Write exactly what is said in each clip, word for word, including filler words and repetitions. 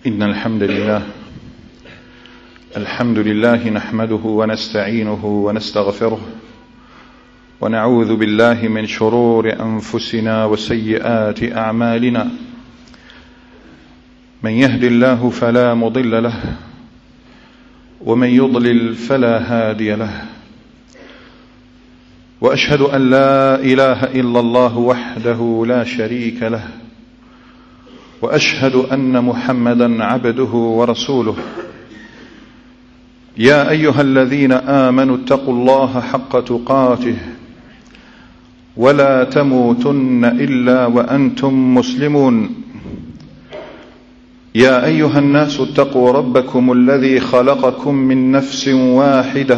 إن الحمد لله الحمد لله نحمده ونستعينه ونستغفره ونعوذ بالله من شرور أنفسنا وسيئات أعمالنا. من يهد الله فلا مضل له ومن يضلل فلا هادي له، وأشهد أن لا إله إلا الله وحده لا شريك له، وأشهد أن محمدا عبده ورسوله. يا أيها الذين آمنوا اتقوا الله حق تقاته ولا تموتن إلا وأنتم مسلمون. يا أيها الناس اتقوا ربكم الذي خلقكم من نفس واحدة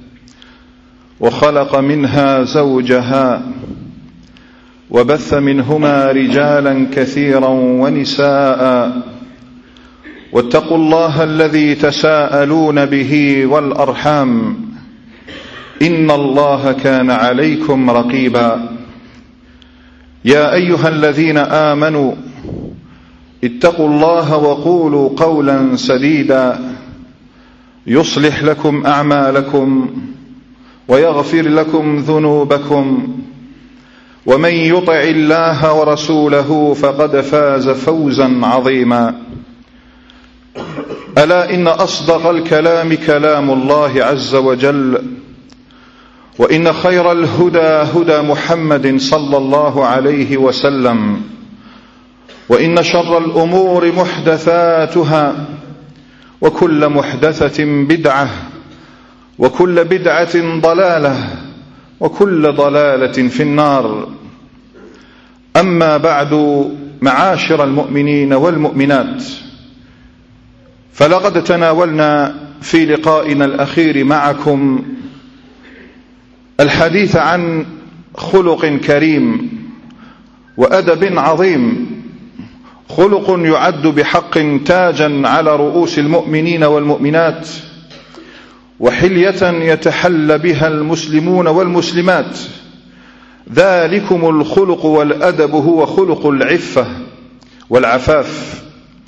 وخلق منها زوجها وبث منهما رجالا كثيرا ونساء، واتقوا الله الذي تساءلون به والأرحام إن الله كان عليكم رقيبا. يا أيها الذين آمنوا اتقوا الله وقولوا قولا سديدا يصلح لكم أعمالكم ويغفر لكم ذنوبكم، ومن يطع الله ورسوله فقد فاز فوزا عظيما. ألا إن أصدق الكلام كلام الله عز وجل، وإن خير الهدى هدى محمد صلى الله عليه وسلم، وإن شر الأمور محدثاتها، وكل محدثة بدعة، وكل بدعة ضلالة، وكل ضلالة في النار. أما بعد، معاشر المؤمنين والمؤمنات، فلقد تناولنا في لقائنا الأخير معكم الحديث عن خلق كريم وأدب عظيم، خلق يعد بحق تاجا على رؤوس المؤمنين والمؤمنات، وحلية يتحلى بها المسلمون والمسلمات. ذلكم الخلق والأدب هو خلق العفة والعفاف،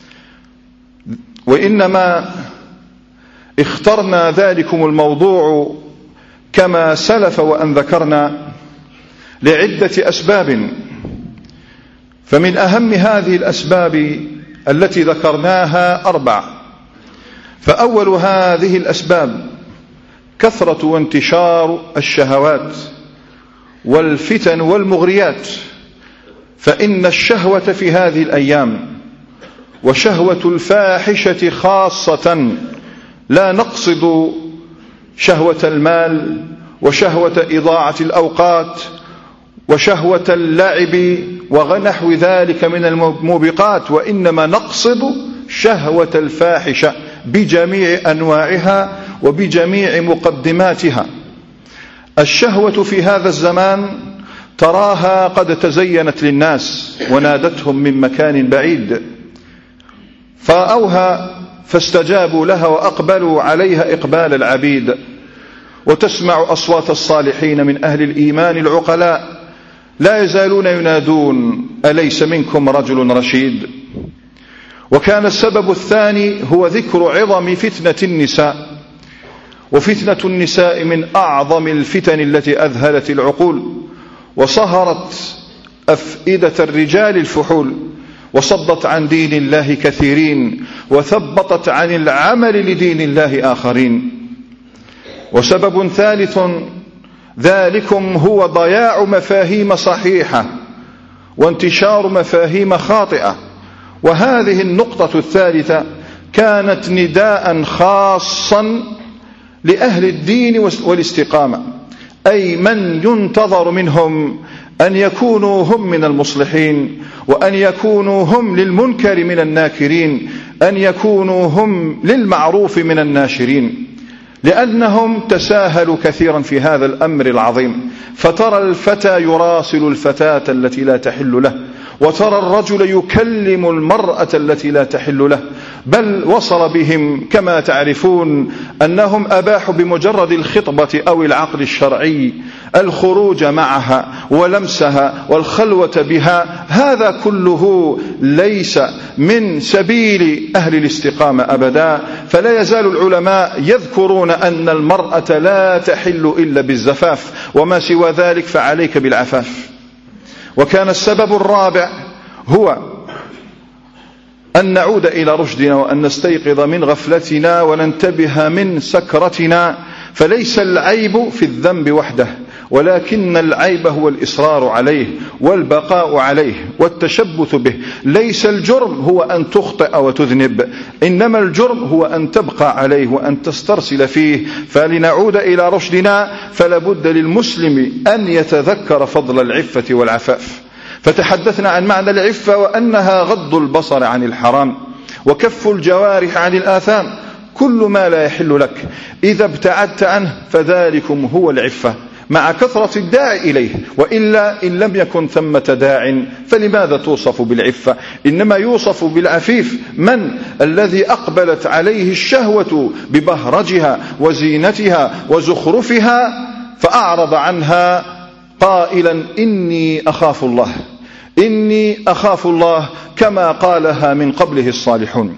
وإنما اخترنا ذلكم الموضوع كما سلف وأن ذكرنا لعدة أسباب. فمن أهم هذه الأسباب التي ذكرناها أربع. فأول هذه الأسباب كثرة وانتشار الشهوات والفتن والمغريات، فإن الشهوة في هذه الأيام وشهوة الفاحشة خاصة، لا نقصد شهوة المال وشهوة إضاعة الأوقات وشهوة اللعب ونحو ذلك من الموبقات، وإنما نقصد شهوة الفاحشة بجميع أنواعها وبجميع مقدماتها. الشهوة في هذا الزمان تراها قد تزينت للناس ونادتهم من مكان بعيد، فرأوها فاستجابوا لها وأقبلوا عليها إقبال العبيد. وتسمع أصوات الصالحين من أهل الإيمان العقلاء لا يزالون ينادون: أليس منكم رجل رشيد؟ وكان السبب الثاني هو ذكر عظم فتنة النساء، وفتنة النساء من أعظم الفتن التي أذهلت العقول وصهرت أفئدة الرجال الفحول، وصدت عن دين الله كثيرين، وثبطت عن العمل لدين الله آخرين. وسبب ثالث ذلكم هو ضياع مفاهيم صحيحة وانتشار مفاهيم خاطئة. وهذه النقطة الثالثة كانت نداء خاصا لأهل الدين والاستقامة، أي من ينتظر منهم أن يكونوا هم من المصلحين، وأن يكونوا هم للمنكر من الناكرين، أن يكونوا هم للمعروف من الناشرين، لأنهم تساهلوا كثيرا في هذا الأمر العظيم. فترى الفتى يراسل الفتاة التي لا تحل له، وترى الرجل يكلم المرأة التي لا تحل له، بل وصل بهم كما تعرفون أنهم أباحوا بمجرد الخطبة أو العقد الشرعي الخروج معها ولمسها والخلوة بها، هذا كله ليس من سبيل أهل الاستقامة أبدا. فلا يزال العلماء يذكرون أن المرأة لا تحل إلا بالزفاف، وما سوى ذلك فعليك بالعفاف. وكان السبب الرابع هو أن نعود إلى رشدنا وأن نستيقظ من غفلتنا وننتبه من سكرتنا. فليس العيب في الذنب وحده، ولكن العيب هو الإصرار عليه والبقاء عليه والتشبث به. ليس الجرم هو أن تخطئ وتذنب، إنما الجرم هو أن تبقى عليه وأن تسترسل فيه. فلنعود إلى رشدنا، فلابد للمسلم أن يتذكر فضل العفة والعفاف. فتحدثنا عن معنى العفة وأنها غض البصر عن الحرام وكف الجوارح عن الآثام. كل ما لا يحل لك إذا ابتعدت عنه فذلكم هو العفة، مع كثرة الداعي إليه. وإلا إن لم يكن ثمة داع فلماذا توصف بالعفة؟ إنما يوصف بالعفيف من الذي أقبلت عليه الشهوة ببهرجها وزينتها وزخرفها فأعرض عنها قائلا إني أخاف الله، إني أخاف الله، كما قالها من قبله الصالحون.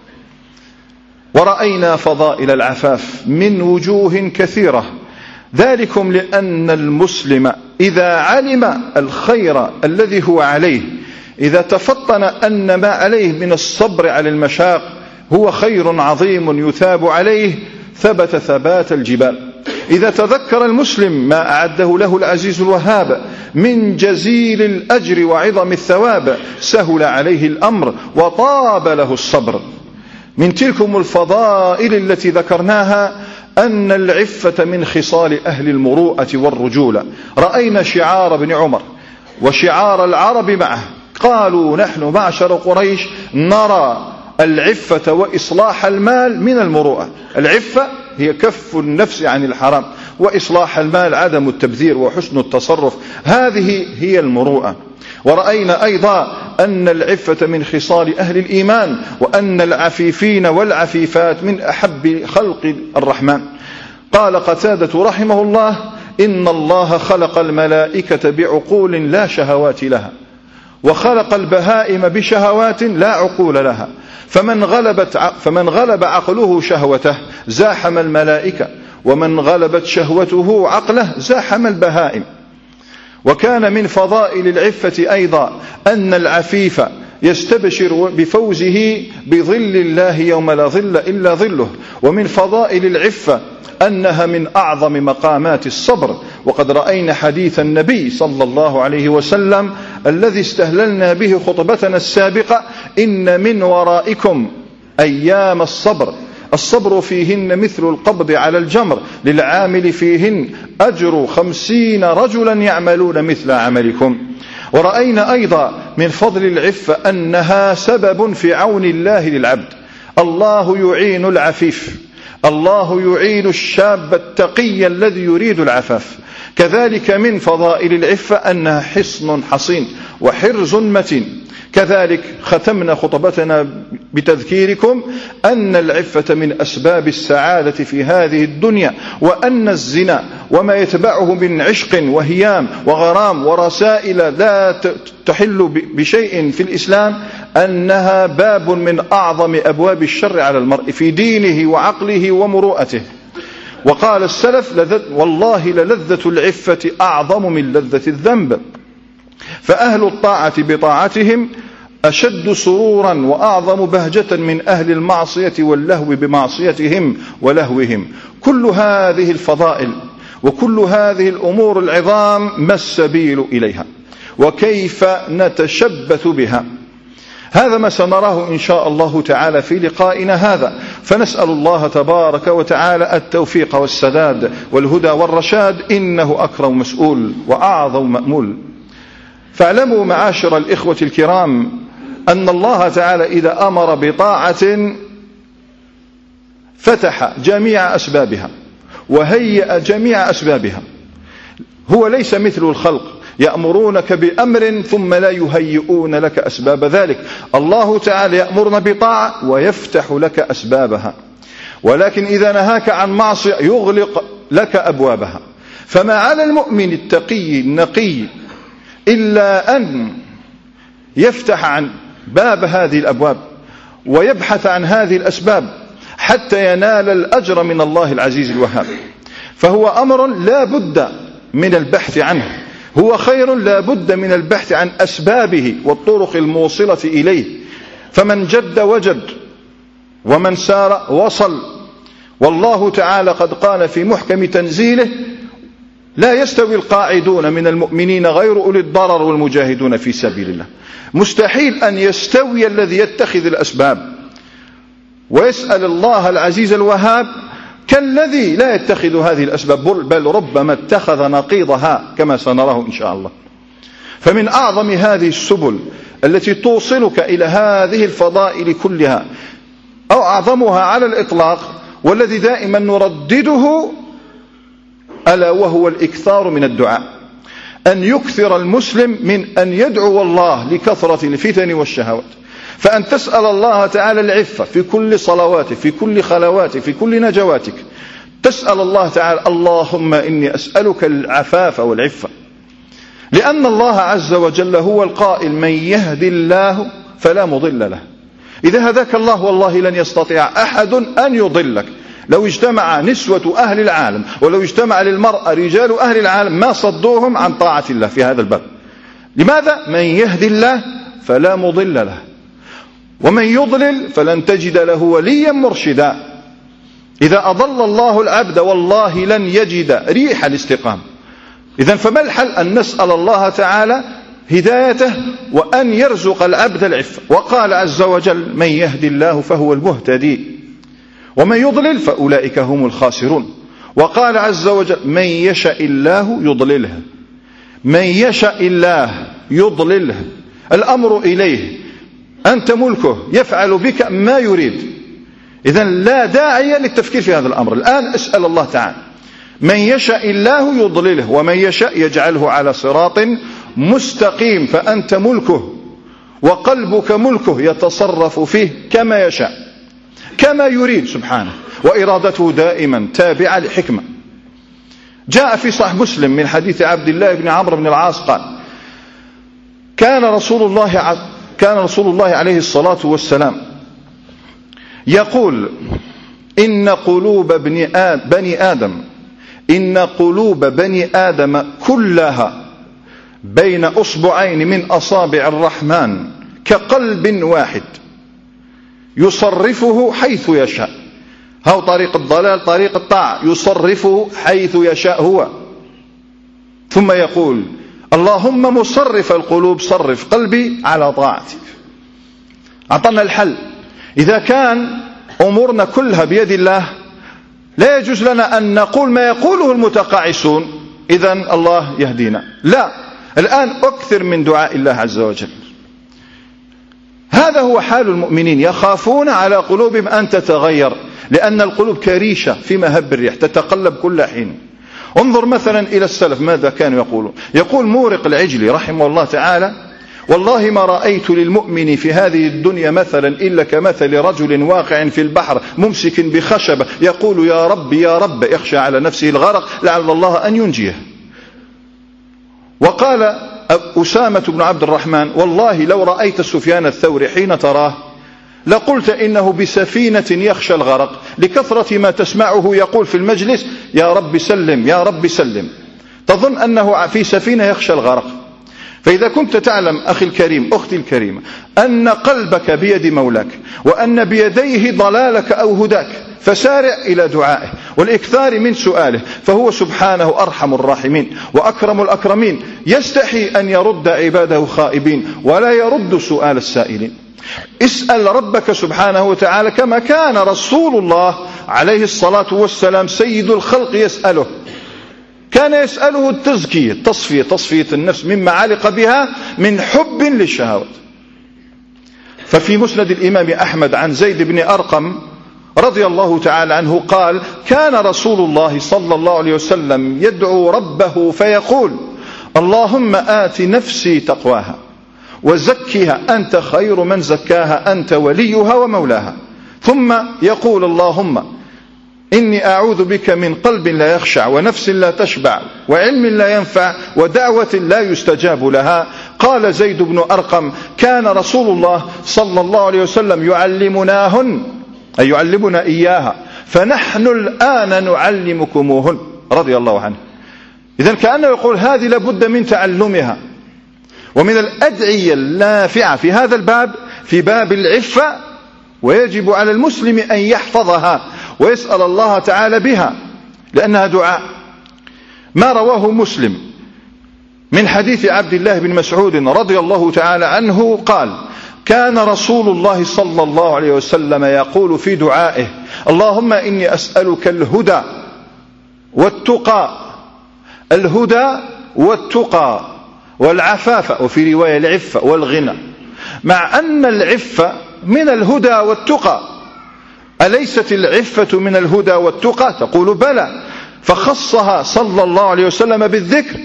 ورأينا فضائل العفاف من وجوه كثيرة، ذلكم لأن المسلم إذا علم الخير الذي هو عليه، إذا تفطن أن ما عليه من الصبر على المشاق هو خير عظيم يثاب عليه، ثبت ثبات الجبال. إذا تذكر المسلم ما أعده له العزيز الوهاب من جزيل الأجر وعظم الثواب سهل عليه الأمر وطاب له الصبر. من تلكم الفضائل التي ذكرناها أن العفة من خصال أهل المروءة والرجولة. رأينا شعار ابن عمر وشعار العرب معه، قالوا نحن معشر قريش نرى العفة وإصلاح المال من المروءة. العفة هي كف النفس عن الحرام، وإصلاح المال عدم التبذير وحسن التصرف، هذه هي المروءة. ورأينا أيضا أن العفة من خصال أهل الإيمان، وأن العفيفين والعفيفات من أحب خلق الرحمن. قال قتادة رحمه الله إن الله خلق الملائكة بعقول لا شهوات لها، وخلق البهائم بشهوات لا عقول لها، فمن غلبت فمن غلب عقله شهوته زاحم الملائكة، ومن غلبت شهوته عقله زاحم البهائم. وكان من فضائل العفة أيضا أن العفيف يستبشر بفوزه بظل الله يوم لا ظل إلا ظله. ومن فضائل العفة أنها من أعظم مقامات الصبر. وقد رأينا حديث النبي صلى الله عليه وسلم الذي استهللنا به خطبتنا السابقة: إن من ورائكم أيام الصبر، الصبر فيهن مثل القبض على الجمر، للعامل فيهن أجر خمسين رجلا يعملون مثل عملكم. ورأينا أيضا من فضل العفة أنها سبب في عون الله للعبد. الله يعين العفيف، الله يعين الشاب التقي الذي يريد العفاف. كذلك من فضائل العفة أنها حصن حصين وحرز متين. كذلك ختمنا خطبتنا بتذكيركم أن العفة من أسباب السعادة في هذه الدنيا، وأن الزنا وما يتبعه من عشق وهيام وغرام ورسائل لا تحل بشيء في الإسلام أنها باب من أعظم أبواب الشر على المرء في دينه وعقله ومروءته. وقال السلف: والله للذة العفة أعظم من لذة الذنب. فأهل الطاعة بطاعتهم أشد سرورا وأعظم بهجة من أهل المعصية واللهو بمعصيتهم ولهوهم. كل هذه الفضائل وكل هذه الأمور العظام ما السبيل إليها وكيف نتشبث بها؟ هذا ما سنراه إن شاء الله تعالى في لقائنا هذا. فنسأل الله تبارك وتعالى التوفيق والسداد والهدى والرشاد، إنه أكرم مسؤول وأعظم مأمول. فاعلموا معاشر الإخوة الكرام أن الله تعالى إذا أمر بطاعة فتح جميع أسبابها وهيأ جميع أسبابها. هو ليس مثل الخلق يأمرونك بأمر ثم لا يهيئون لك أسباب ذلك. الله تعالى يأمرنا بطاعة ويفتح لك أسبابها، ولكن إذا نهاك عن معصية يغلق لك أبوابها. فما على المؤمن التقي النقي إلا أن يفتح عن باب هذه الأبواب ويبحث عن هذه الأسباب حتى ينال الأجر من الله العزيز الوهاب. فهو أمر لا بد من البحث عنه، هو خير لا بد من البحث عن أسبابه والطرق الموصلة إليه. فمن جد وجد، ومن سار وصل. والله تعالى قد قال في محكم تنزيله: لا يستوي القاعدون من المؤمنين غير أولي الضرر والمجاهدون في سبيل الله. مستحيل أن يستوي الذي يتخذ الأسباب ويسأل الله العزيز الوهاب كالذي لا يتخذ هذه الأسباب، بل ربما اتخذ نقيضها كما سنراه إن شاء الله. فمن أعظم هذه السبل التي توصلك إلى هذه الفضائل كلها، أو أعظمها على الإطلاق والذي دائما نردده، ألا وهو الإكثار من الدعاء. أن يكثر المسلم من أن يدعو الله لكثرة الفتن والشهوات، فأن تسأل الله تعالى العفة في كل صلواتك، في كل خلواتك، في كل نجواتك. تسأل الله تعالى: اللهم إني أسألك العفاف والعفة، لأن الله عز وجل هو القائل: من يهدي الله فلا مضل له. إذا هداك الله والله لن يستطيع أحد أن يضلك. لو اجتمع نسوة أهل العالم ولو اجتمع للمرأة رجال أهل العالم ما صدوهم عن طاعة الله في هذا الباب. لماذا؟ من يهدي الله فلا مضل له، ومن يضلل فلن تجد له وليا مرشدا. إذا أضل الله العبد والله لن يجد ريح الاستقامة. إذن فما الحل؟ أن نسأل الله تعالى هدايته وأن يرزق العبد العفة. وقال عز وجل: من يهدي الله فهو المهتدي، ومن يضلل فأولئك هم الخاسرون. وقال عز وجل: من يشاء الله يضلله، من يشاء الله يضلله. الأمر إليه، أنت ملكه، يفعل بك ما يريد. إذن لا داعي للتفكير في هذا الأمر. الآن أسأل الله تعالى: من يشاء الله يضلله، ومن يشاء يجعله على صراط مستقيم. فأنت ملكه وقلبك ملكه، يتصرف فيه كما يشاء كما يريد سبحانه، وإرادته دائما تابعة لحكمة. جاء في صحيح مسلم من حديث عبد الله بن عمرو بن العاص قال: كان رسول الله كان رسول الله عليه الصلاة والسلام يقول: إن قلوب بني آدم إن قلوب بني آدم كلها بين أصبعين من أصابع الرحمن كقلب واحد يصرفه حيث يشاء. هو طريق الضلال، طريق الطاعة، يصرفه حيث يشاء هو. ثم يقول: اللهم مصرف القلوب صرف قلبي على طاعتك. أعطنا الحل. إذا كان أمورنا كلها بيد الله لا يجوز لنا أن نقول ما يقوله المتقاعسون إذن الله يهدينا. لا، الآن أكثر من دعاء الله عز وجل. هذا هو حال المؤمنين، يخافون على قلوبهم أن تتغير، لأن القلوب كريشة في مهب الريح تتقلب كل حين. انظر مثلا إلى السلف ماذا كانوا يقولون. يقول مورق العجلي رحمه الله تعالى: والله ما رأيت للمؤمن في هذه الدنيا مثلا إلا كمثل رجل واقع في البحر ممسك بخشبة يقول: يا رب يا رب، يخشى على نفسه الغرق لعل الله أن ينجيه. وقال أسامة بن عبد الرحمن: والله لو رأيت سفيان الثوري حين تراه لقلت إنه بسفينة يخشى الغرق، لكثرة ما تسمعه يقول في المجلس: يا رب سلم يا رب سلم، تظن أنه في سفينة يخشى الغرق. فإذا كنت تعلم أخي الكريم أختي الكريمة أن قلبك بيد مولاك، وأن بيديه ضلالك أو هداك، فسارع إلى دعائه والإكثار من سؤاله، فهو سبحانه أرحم الراحمين وأكرم الأكرمين، يستحي أن يرد عباده خائبين ولا يرد سؤال السائلين. اسأل ربك سبحانه وتعالى كما كان رسول الله عليه الصلاة والسلام سيد الخلق يسأله. كان يسأله التزكية، تصفية تصفية النفس مما علق بها من حب للشهوات. ففي مسند الإمام أحمد عن زيد بن أرقم رضي الله تعالى عنه قال: كان رسول الله صلى الله عليه وسلم يدعو ربه فيقول: اللهم آت نفسي تقواها وزكها أنت خير من زكاها أنت وليها ومولاها. ثم يقول: اللهم إني أعوذ بك من قلب لا يخشع ونفس لا تشبع وعلم لا ينفع ودعوة لا يستجاب لها. قال زيد بن أرقم: كان رسول الله صلى الله عليه وسلم يعلمناهن، أي يعلمنا إياها، فنحن الآن نعلمكموهن، رضي الله عنه. إذن كأنه يقول هذه لابد من تعلمها. ومن الأدعية النافعة في هذا الباب في باب العفة، ويجب على المسلم أن يحفظها ويسأل الله تعالى بها، لأنها دعاء. ما رواه مسلم من حديث عبد الله بن مسعود رضي الله تعالى عنه قال: كان رسول الله صلى الله عليه وسلم يقول في دعائه: اللهم إني أسألك الهدى والتقى، الهدى والتقى والعفاف، وفي رواية العفة والغنى، مع أن العفة من الهدى والتقى. أليست العفة من الهدى والتقى؟ تقول بلى، فخصها صلى الله عليه وسلم بالذكر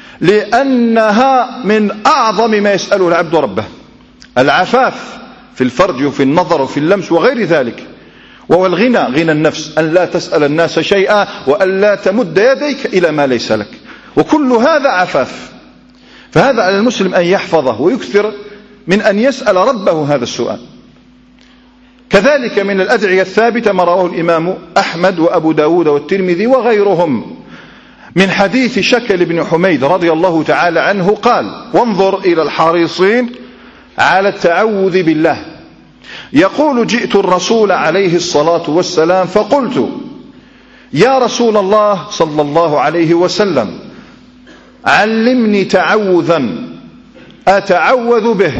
لأنها من أعظم ما يسأله العبد ربه، العفاف في الفرج وفي النظر وفي اللمس وغير ذلك. وهو الغنى، غنى النفس، أن لا تسأل الناس شيئا وأن لا تمد يديك إلى ما ليس لك، وكل هذا عفاف. فهذا على المسلم أن يحفظه ويكثر من أن يسأل ربه هذا السؤال. كذلك من الأدعية الثابتة ما رواه الإمام أحمد وأبو داود والترمذي وغيرهم من حديث شكل بن حميد رضي الله تعالى عنه قال: وانظر إلى الحريصين على التعوذ بالله. يقول: جئت الرسول عليه الصلاة والسلام فقلت: يا رسول الله صلى الله عليه وسلم، علمني تعوذا أتعوذ به.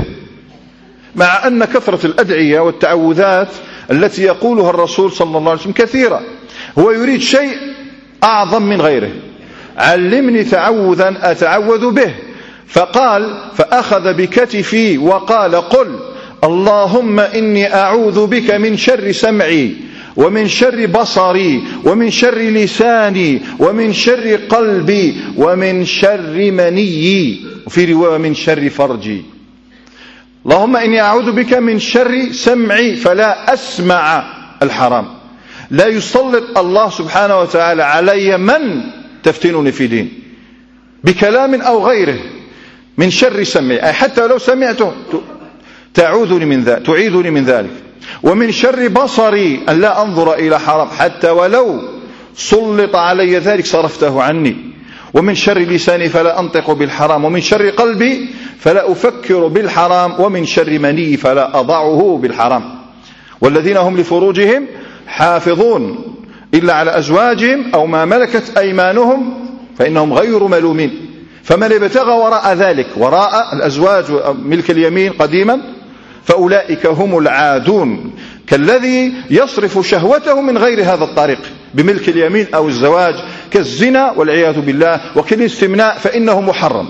مع أن كثرة الأدعية والتعوذات التي يقولها الرسول صلى الله عليه وسلم كثيرة، هو يريد شيء أعظم من غيره: علمني تعوذا أتعوذ به. فقال، فأخذ بكتفي وقال: قل اللهم إني أعوذ بك من شر سمعي ومن شر بصري ومن شر لساني ومن شر قلبي ومن شر مني، وفي رواية من شر فرجي. اللهم إني أعوذ بك من شر سمعي فلا أسمع الحرام، لا يسلط الله سبحانه وتعالى علي من تفتنني في دين بكلام أو غيره. من شر سمعي، أي حتى لو سمعته تعوذني من ذلك، تعيذني من ذلك. ومن شر بصري، أن لا أنظر إلى حرام حتى ولو سلط علي ذلك صرفته عني. ومن شر لساني فلا أنطق بالحرام. ومن شر قلبي فلا أفكر بالحرام. ومن شر مني فلا أضعه بالحرام. والذين هم لفروجهم حافظون إلا على أزواجهم أو ما ملكت أيمانهم فإنهم غير ملومين. فمن ابتغى وراء ذلك، وراء الأزواج وملك اليمين قديما، فأولئك هم العادون، كالذي يصرف شهوته من غير هذا الطريق بملك اليمين أو الزواج، كالزنا والعياذ بالله، وكالاستمناء فإنه محرم.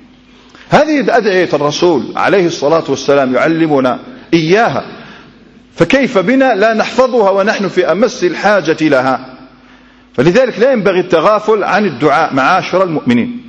هذه أدعية الرسول عليه الصلاة والسلام يعلمنا إياها، فكيف بنا لا نحفظها ونحن في أمس الحاجة لها؟ فلذلك لا ينبغي التغافل عن الدعاء معاشر المؤمنين.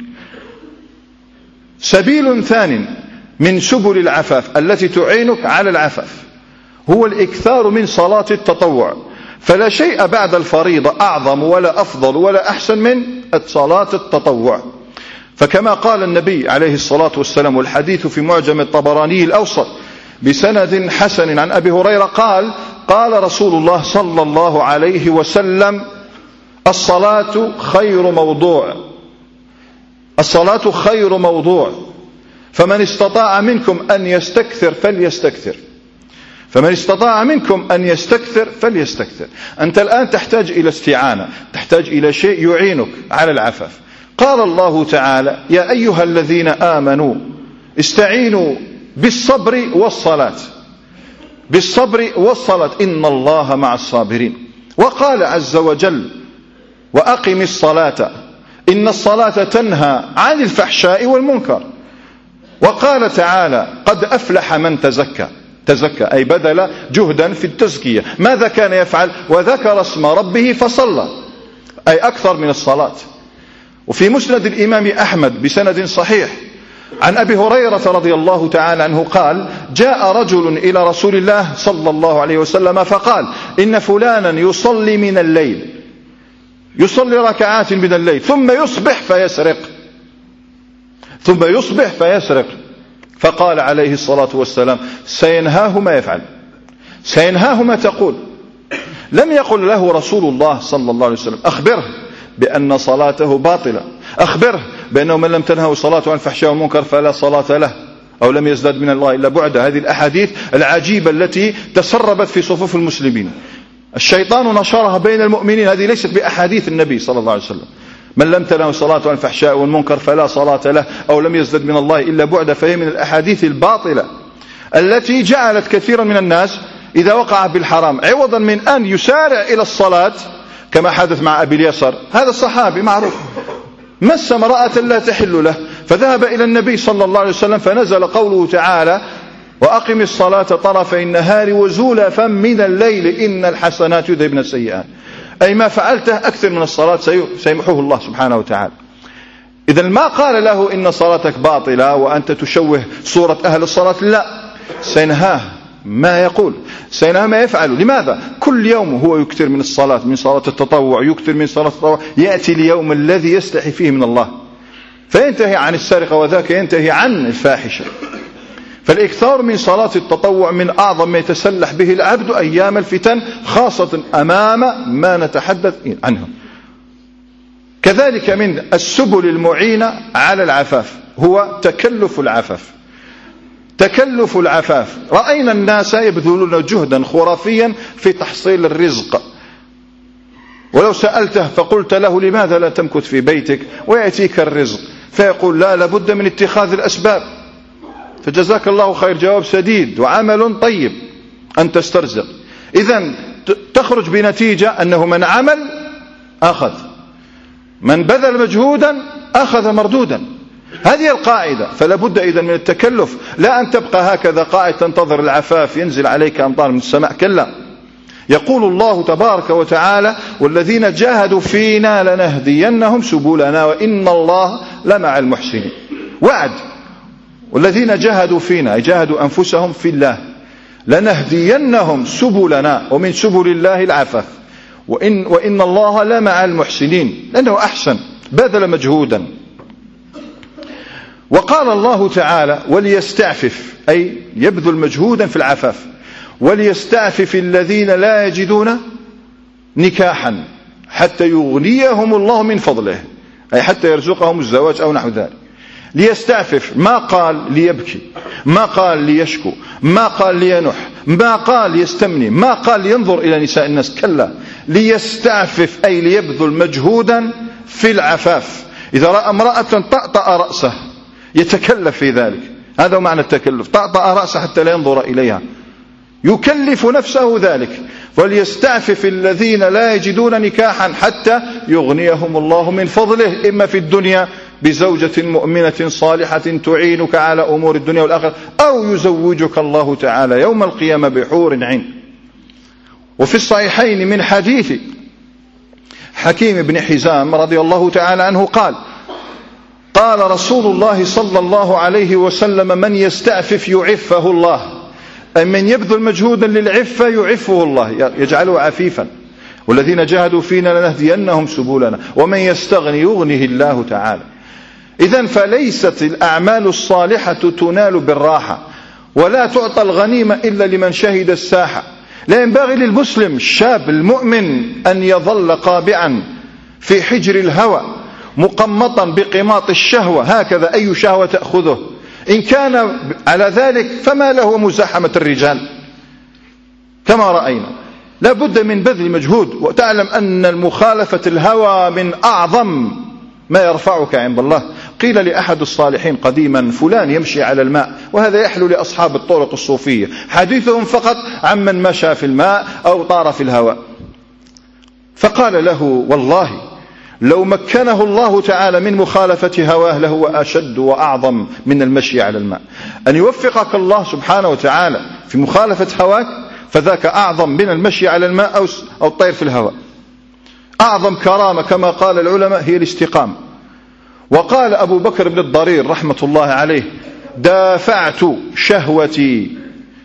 سبيل ثاني من سبل العفاف التي تعينك على العفاف هو الإكثار من صلاة التطوع. فلا شيء بعد الفريضة أعظم ولا أفضل ولا أحسن من صلاة التطوع. فكما قال النبي عليه الصلاة والسلام، والحديث في معجم الطبراني الأوسط بسند حسن عن أبي هريرة قال: قال رسول الله صلى الله عليه وسلم: الصلاة خير موضوع، الصلاة خير موضوع، فمن استطاع منكم أن يستكثر فليستكثر، فمن استطاع منكم أن يستكثر فليستكثر. أنت الآن تحتاج إلى استعانة، تحتاج إلى شيء يعينك على العفاف. قال الله تعالى: يا أيها الذين آمنوا استعينوا بالصبر والصلاة، بالصبر والصلاة إن الله مع الصابرين. وقال عز وجل: وأقم الصلاة إن الصلاة تنهى عن الفحشاء والمنكر. وقال تعالى: قد أفلح من تزكى، تزكى أي بذل جهدا في التزكية. ماذا كان يفعل؟ وذكر اسم ربه فصلى، أي أكثر من الصلاة. وفي مسند الإمام أحمد بسند صحيح عن أبي هريرة رضي الله تعالى عنه قال: جاء رجل إلى رسول الله صلى الله عليه وسلم فقال: إن فلانا يصلي من الليل يصلي ركعات من الليل ثم يصبح فيسرق ثم يصبح فيسرق فقال عليه الصلاة والسلام سينهاه ما يفعل، سينهاه ما تقول. لم يقل له رسول الله صلى الله عليه وسلم أخبره بأن صلاته باطلة، أخبره بأنه من لم تنهه صلاته عن الفحشاء والمنكر فلا صلاة له أو لم يزداد من الله إلا بعدا. هذه الأحاديث العجيبة التي تسربت في صفوف المسلمين، الشيطان نشرها بين المؤمنين، هذه ليست بأحاديث النبي صلى الله عليه وسلم. من لم تنهه صلاته عن الفحشاء والمنكر فلا صلاة له أو لم يزداد من الله إلا بعدا، فهي من الأحاديث الباطلة التي جعلت كثيرا من الناس إذا وقع بالحرام عوضا من أن يسارع إلى الصلاة كما حدث مع أبي اليسر، هذا الصحابي معروف مس امرأة لا تحل له فذهب إلى النبي صلى الله عليه وسلم فنزل قوله تعالى وأقم الصلاة طرفي النهار وزولفا من الليل إن الحسنات يذهبن السيئات، أي ما فعلته أكثر من الصلاة سيمحوه الله سبحانه وتعالى. إذا ما قال له إن صلاتك باطلة وأنت تشوه صورة أهل الصلاة، لا، سينهاه ما يقول، سينهاه ما يفعل. لماذا؟ كل يوم هو يكثر من الصلاة، من صلاة التطوع، يكثر من صلاة التطوع، يأتي اليوم الذي يستحي فيه من الله فينتهي عن السرقة وذاك ينتهي عن الفاحشة. فالإكثار من صلاة التطوع من أعظم ما يتسلح به العبد أيام الفتن، خاصة أمام ما نتحدث عنه. كذلك من السبل المعينة على العفاف هو تكلف العفاف. تكلف العفاف، رأينا الناس يبذلون جهدا خرافيا في تحصيل الرزق، ولو سألته فقلت له لماذا لا تمكث في بيتك ويأتيك الرزق فيقول لا، لابد من اتخاذ الأسباب. فجزاك الله خير، جواب سديد وعمل طيب أن تسترزق. إذن تخرج بنتيجة أنه من عمل أخذ، من بذل مجهودا أخذ مردودا. هذه القاعدة. فلا بد إذن من التكلف، لا أن تبقى هكذا قاعد تنتظر العفاف ينزل عليك أمطار من السماء، كلا. يقول الله تبارك وتعالى والذين جاهدوا فينا لنهدينهم سبلنا وإن الله لمع المحسنين. وعد، والذين جاهدوا فينا جاهدوا أنفسهم في الله لنهدينهم سبلنا، ومن سبل الله العفاف، وإن, وإن الله لمع المحسنين، لأنه أحسن بذل مجهودا. وقال الله تعالى وليستعفف، أي يبذل مجهودا في العفاف، وليستعفف الذين لا يجدون نكاحا حتى يغنيهم الله من فضله، أي حتى يرزقهم الزواج أو نحو ذلك. ليستعفف، ما قال ليبكي، ما قال ليشكو، ما قال لينح، ما قال ليستمني، ما قال لينظر إلى نساء الناس، كلا. ليستعفف أي ليبذل مجهودا في العفاف. إذا رأى امرأة طأطأ رأسه يتكلف في ذلك، هذا معنى التكلف، طأطأ رأسه حتى لا ينظر إليها، يكلف نفسه ذلك. وليستعفف الذين لا يجدون نكاحا حتى يغنيهم الله من فضله، إما في الدنيا بزوجة مؤمنة صالحة تعينك على أمور الدنيا والآخرة، أو يزوجك الله تعالى يوم القيامة بحور عين. وفي الصحيحين من حديث حكيم بن حزام رضي الله تعالى عنه قال قال رسول الله صلى الله عليه وسلم من يستعفف يعفه الله، أي من يبذل مجهودا للعفة يعفه الله، يجعله عفيفا. والذين جاهدوا فينا لنهدينهم سبلنا ومن يستغني يغنيه الله تعالى. إذن فليست الأعمال الصالحة تنال بالراحة، ولا تعطى الغنيمة إلا لمن شهد الساحة. لا ينبغي للمسلم الشاب المؤمن أن يظل قابعا في حجر الهوى مقمطا بقماط الشهوة، هكذا أي شهوة تأخذه. إن كان على ذلك فما له مزاحمة الرجال كما رأينا. لا بد من بذل مجهود، وتعلم أن المخالفة الهوى من أعظم ما يرفعك عند الله. قيل لأحد الصالحين قديما فلان يمشي على الماء، وهذا يحلو لأصحاب الطرق الصوفية، حديثهم فقط عن من مشى في الماء أو طار في الهواء. فقال له والله لو مكنه الله تعالى من مخالفة هواه لهو أشد وأعظم من المشي على الماء. أن يوفقك الله سبحانه وتعالى في مخالفة هواك فذاك أعظم من المشي على الماء أو أو الطير في الهواء. أعظم كرامة كما قال العلماء هي الاستقامة. وقال أبو بكر بن الضرير رحمة الله عليه دافعت شهوتي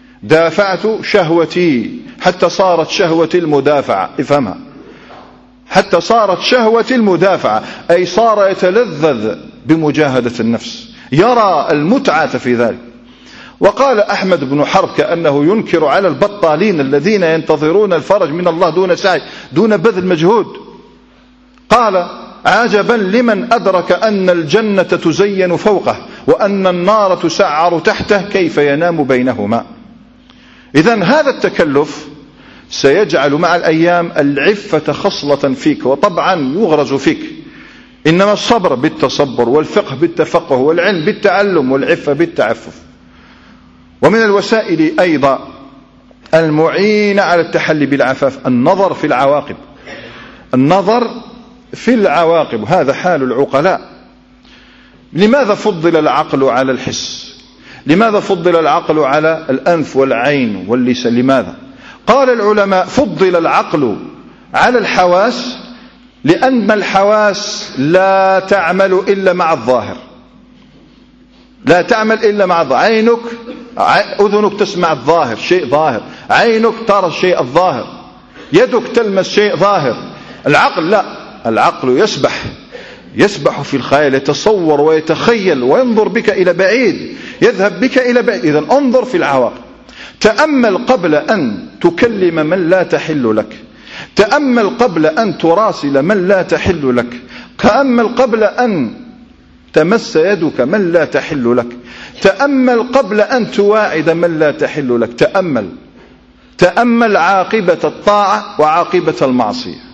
دافعت شهوتي حتى صارت شهوتي المدافعة. افهمها، حتى صارت شهوة المدافعة، أي صار يتلذذ بمجاهدة النفس، يرى المتعة في ذلك. وقال أحمد بن حرب كأنه ينكر على البطالين الذين ينتظرون الفرج من الله دون سعي دون بذل مجهود، قال: عجبا لمن أدرك أن الجنة تزين فوقه وأن النار تسعر تحته، كيف ينام بينهما. إذن هذا التكلف سيجعل مع الأيام العفة خصلة فيك، وطبعا يغرز فيك. إنما الصبر بالتصبر، والفقه بالتفقه، والعلم بالتعلم، والعفة بالتعفف. ومن الوسائل أيضا المعينة على التحلي بالعفاف النظر في العواقب، النظر في العواقب، هذا حال العقلاء. لماذا فضل العقل على الحس؟ لماذا فضل العقل على الأنف والعين واللسان؟ لماذا؟ قال العلماء: فضل العقل على الحواس لأن الحواس لا تعمل إلا مع الظاهر، لا تعمل إلا مع الظاهر. عينك أذنك تسمع الظاهر، شيء ظاهر، عينك ترى الشيء الظاهر، يدك تلمس شيء ظاهر. العقل لا، العقل يسبح يسبح في الخيال، يتصور ويتخيل وينظر بك إلى بعيد، يذهب بك إلى بعيد. إذن انظر في العواقب، تأمل قبل أن تكلم من لا تحل لك، تأمل قبل أن تراسل من لا تحل لك، تأمل قبل أن تمس يدك من لا تحل لك، تأمل قبل أن تواعد من لا تحل لك. تأمل تأمل عاقبة الطاعة وعاقبة المعصية،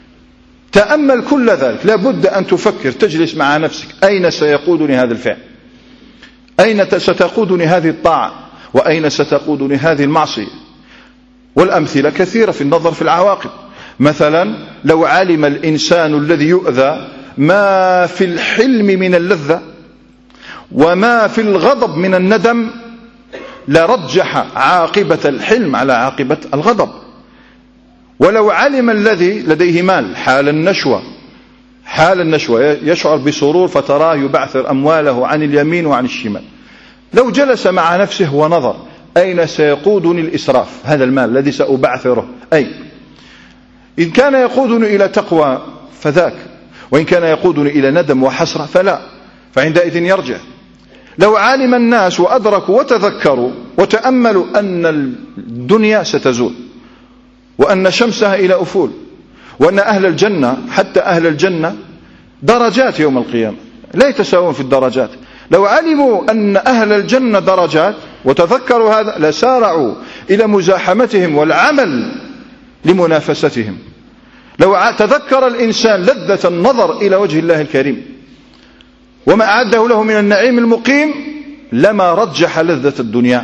تأمل كل ذلك. لا بد أن تفكر، تجلس مع نفسك: أين سيقودني هذا الفعل؟ أين ستقودني هذه الطاعة؟ وأين ستقودني هذه المعصية؟ والأمثلة كثيرة في النظر في العواقب. مثلا لو علم الإنسان الذي يؤذى ما في الحلم من اللذة وما في الغضب من الندم لرجح عاقبة الحلم على عاقبة الغضب. ولو علم الذي لديه مال حال النشوة حال النشوة يشعر بسرور فتراه يبعثر أمواله عن اليمين وعن الشمال، لو جلس مع نفسه ونظر: أين سيقودني الإسراف؟ هذا المال الذي سأبعثره أي إن كان يقودني إلى تقوى فذاك، وإن كان يقودني إلى ندم وحسرة فلا، فعندئذ يرجع. لو علم الناس وأدركوا وتذكروا وتأملوا أن الدنيا ستزول، وأن شمسها إلى أفول، وأن أهل الجنة حتى أهل الجنة درجات يوم القيامة لا يتساوون في الدرجات، لو علموا أن أهل الجنة درجات وتذكروا هذا لسارعوا إلى مزاحمتهم والعمل لمنافستهم. لو تذكر الإنسان لذة النظر إلى وجه الله الكريم وما أعده له من النعيم المقيم لما رجح لذة الدنيا.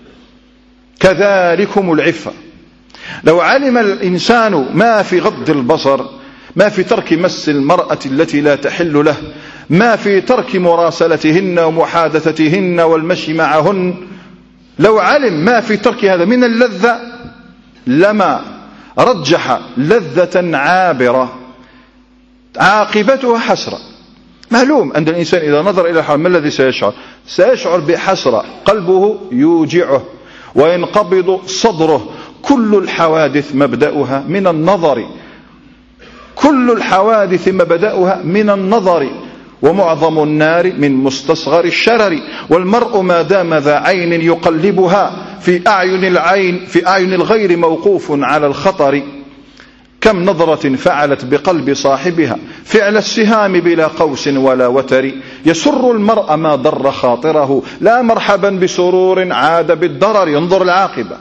كذلكم العفة، لو علم الإنسان ما في غض البصر، ما في ترك مس المرأة التي لا تحل له، ما في ترك مراسلتهن ومحادثتهن والمشي معهن، لو علم ما في ترك هذا من اللذة لما رجح لذة عابرة عاقبتها حسرة. معلوم أن الإنسان إذا نظر إلى الحرام ما الذي سيشعر؟ سيشعر بحسرة، قلبه يوجعه وينقبض صدره. كل الحوادث مبدأها من النظر، كل الحوادث مبدأها من النظر، ومعظم النار من مستصغر الشرر، والمرء ما دام ذا عين يقلبها في أعين العين في أعين الغير موقوف على الخطر. كم نظرة فعلت بقلب صاحبها فعل السهام بلا قوس ولا وتر، يسر المرء ما ضر خاطره لا مرحبا بسرور عاد بالضرر. ينظر العاقبة،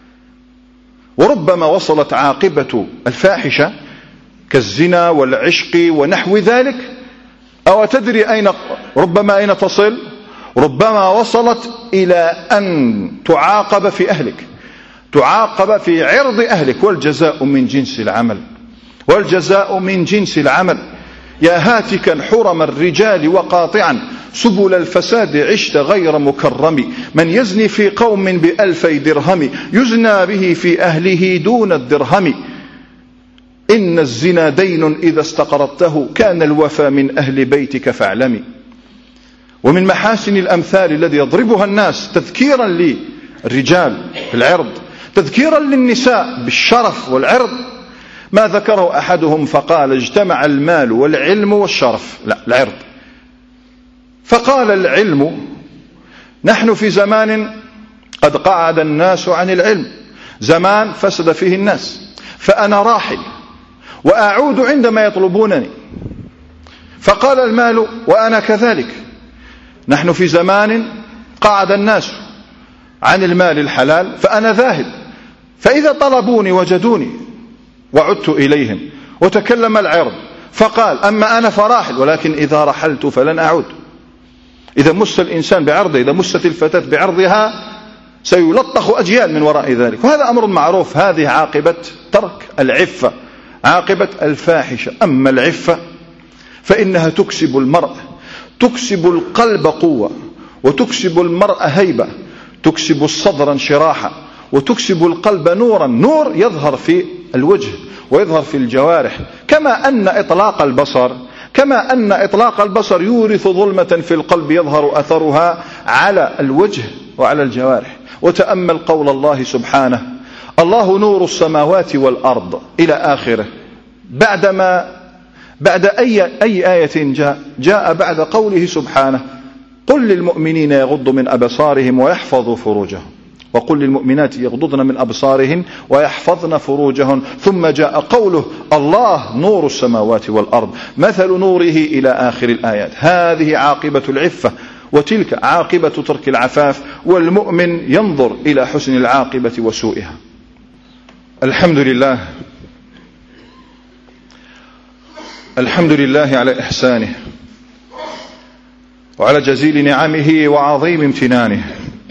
وربما وصلت عاقبة الفاحشة كالزنا والعشق ونحو ذلك، أو تدري أين ربما أين تصل؟ ربما وصلت إلى أن تعاقب في أهلك، تعاقب في عرض أهلك، والجزاء من جنس العمل، والجزاء من جنس العمل. يا هاتكا حرم الرجال وقاطعا سبل الفساد عشت غير مكرم، من يزني في قوم بألفي درهم يزنى به في أهله دون الدرهم، إن الزنا دين إذا استقرضته كان الوفى من أهل بيتك فاعلمي. ومن محاسن الأمثال الذي يضربها الناس تذكيرا للرجال بالعرض، تذكيرا للنساء بالشرف والعرض، ما ذكره أحدهم فقال اجتمع المال والعلم والشرف، لا، العرض. فقال العلم: نحن في زمان قد قعد الناس عن العلم، زمان فسد فيه الناس، فأنا راحل وأعود عندما يطلبونني. فقال المال: وأنا كذلك، نحن في زمان قعد الناس عن المال الحلال، فأنا ذاهب، فإذا طلبوني وجدوني وعدت إليهم. وتكلم العرض فقال: أما أنا فراحل، ولكن إذا رحلت فلن أعود. إذا مس الإنسان بعرضه، إذا مست الفتاة بعرضها، سيلطخ أجيال من وراء ذلك، وهذا أمر معروف. هذه عاقبة ترك العفة، عاقبة الفاحشة. أما العفة فإنها تكسب المرء، تكسب القلب قوة، وتكسب المرء هيبة، تكسب الصدر انشراحا، وتكسب القلب نورا، نور يظهر في الوجه ويظهر في الجوارح. كما أن إطلاق البصر كما أن إطلاق البصر يورث ظلمة في القلب يظهر أثرها على الوجه وعلى الجوارح. وتأمل قول الله سبحانه: الله نور السماوات والأرض، إلى آخره. بعدما بعد أي, أي آية جاء جاء بعد قوله سبحانه: قل للمؤمنين يغضوا من أبصارهم ويحفظوا فروجهم، وقل للمؤمنات يغضضن من أبصارهن ويحفظن فروجهن. ثم جاء قوله: الله نور السماوات والأرض، مثل نوره، إلى آخر الآيات. هذه عاقبة العفة، وتلك عاقبة ترك العفاف، والمؤمن ينظر إلى حسن العاقبة وسوءها. الحمد لله الحمد لله على إحسانه وعلى جزيل نعمه وعظيم امتنانه،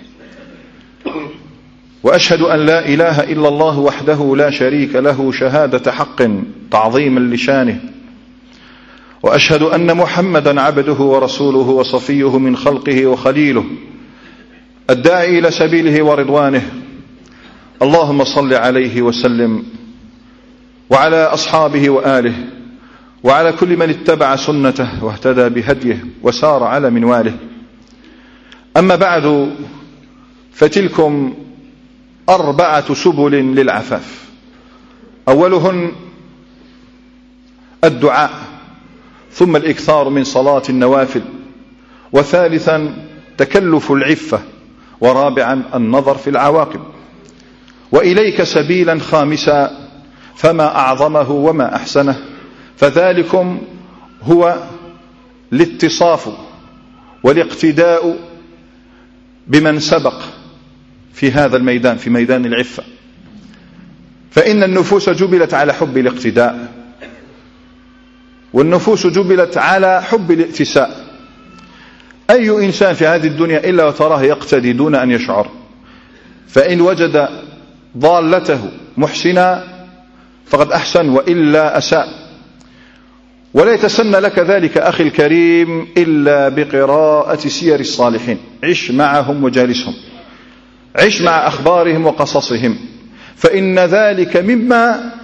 وأشهد أن لا إله إلا الله وحده لا شريك له شهادة حق تعظيما لشانه، وأشهد أن محمدا عبده ورسوله وصفيه من خلقه وخليله الداعي إلى سبيله ورضوانه. اللهم صل عليه وسلم وعلى أصحابه وآله وعلى كل من اتبع سنته واهتدى بهديه وسار على منواله. أما بعد، فتلكم أربعة سبل للعفاف. أولهن الدعاء، ثم الإكثار من صلاة النوافل، وثالثا تكلف العفة، ورابعا النظر في العواقب. وإليك سبيلا خامسا فما أعظمه وما أحسنه، فذلكم هو الاتصاف والاقتداء بمن سبق في هذا الميدان، في ميدان العفة. فإن النفوس جبلت على حب الاقتداء، والنفوس جبلت على حب الائتساء. أي إنسان في هذه الدنيا إلا وتراه يقتدي دون أن يشعر، فإن وجد ضالته محسنا فقد أحسن، وإلا أساء. ولا يتسنى لك ذلك أخي الكريم إلا بقراءة سير الصالحين. عش معهم وجالسهم، عش مع أخبارهم وقصصهم، فإن ذلك مما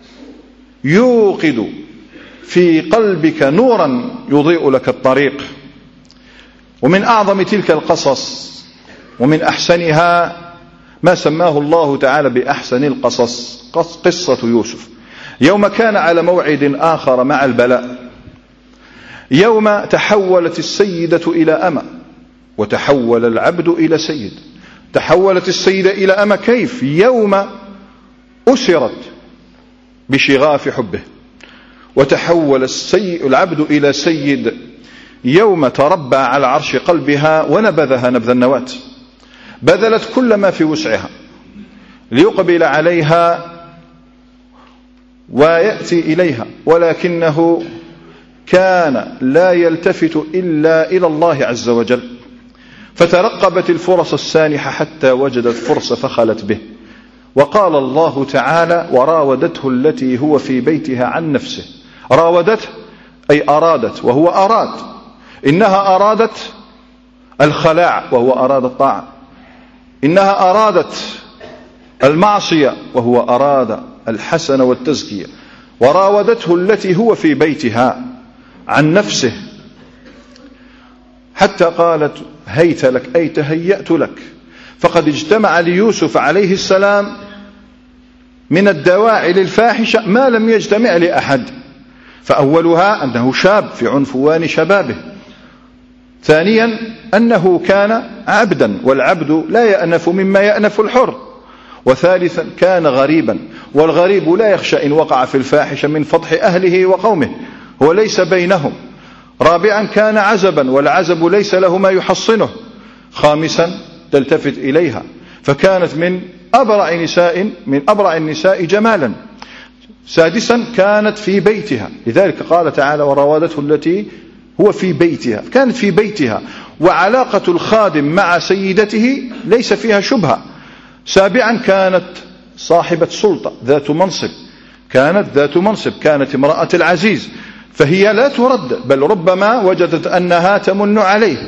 يوقد في قلبك نورا يضيء لك الطريق. ومن أعظم تلك القصص ومن أحسنها ما سماه الله تعالى بأحسن القصص، قصة يوسف، يوم كان على موعد آخر مع البلاء، يوم تحولت السيدة إلى أمة وتحول العبد إلى سيد. تحولت السيدة إلى أمة كيف؟ يوم أسرت بشغاف حبه. وتحول السيد العبد إلى سيد يوم تربى على عرش قلبها ونبذها نبذ النواة، بذلت كل ما في وسعها ليقبل عليها ويأتي إليها، ولكنه كان لا يلتفت إلا إلى الله عز وجل. فترقبت الفرص السانحة حتى وجدت فرصة فخلت به. وقال الله تعالى: وراودته التي هو في بيتها عن نفسه. راودته أي أرادت، وهو أراد. إنها أرادت الخلاع وهو أراد الطاعة، إنها أرادت المعصية وهو أراد الحسن والتزكية. وراودته التي هو في بيتها عن نفسه، حتى قالت: هيت لك، أي تهيأت لك. فقد اجتمع ليوسف عليه السلام من الدواعي للفاحشة ما لم يجتمع لأحد. فأولها أنه شاب في عنفوان شبابه، ثانيا أنه كان عبدا والعبد لا يأنف مما يأنف الحر، وثالثا كان غريبا والغريب لا يخشى إن وقع في الفاحشة من فضح أهله وقومه، هو ليس بينهم. رابعا كان عزبا والعزب ليس له ما يحصنه. خامسا تلتفت إليها فكانت من أبرع نساء من أبرع النساء جمالا. سادسا كانت في بيتها، لذلك قال تعالى وراودته التي هو في بيتها، كانت في بيتها، وعلاقة الخادم مع سيدته ليس فيها شبهة. سابعا كانت صاحبة سلطة ذات منصب، كانت ذات منصب، كانت امرأة العزيز، فهي لا ترد بل ربما وجدت أنها تمن عليه.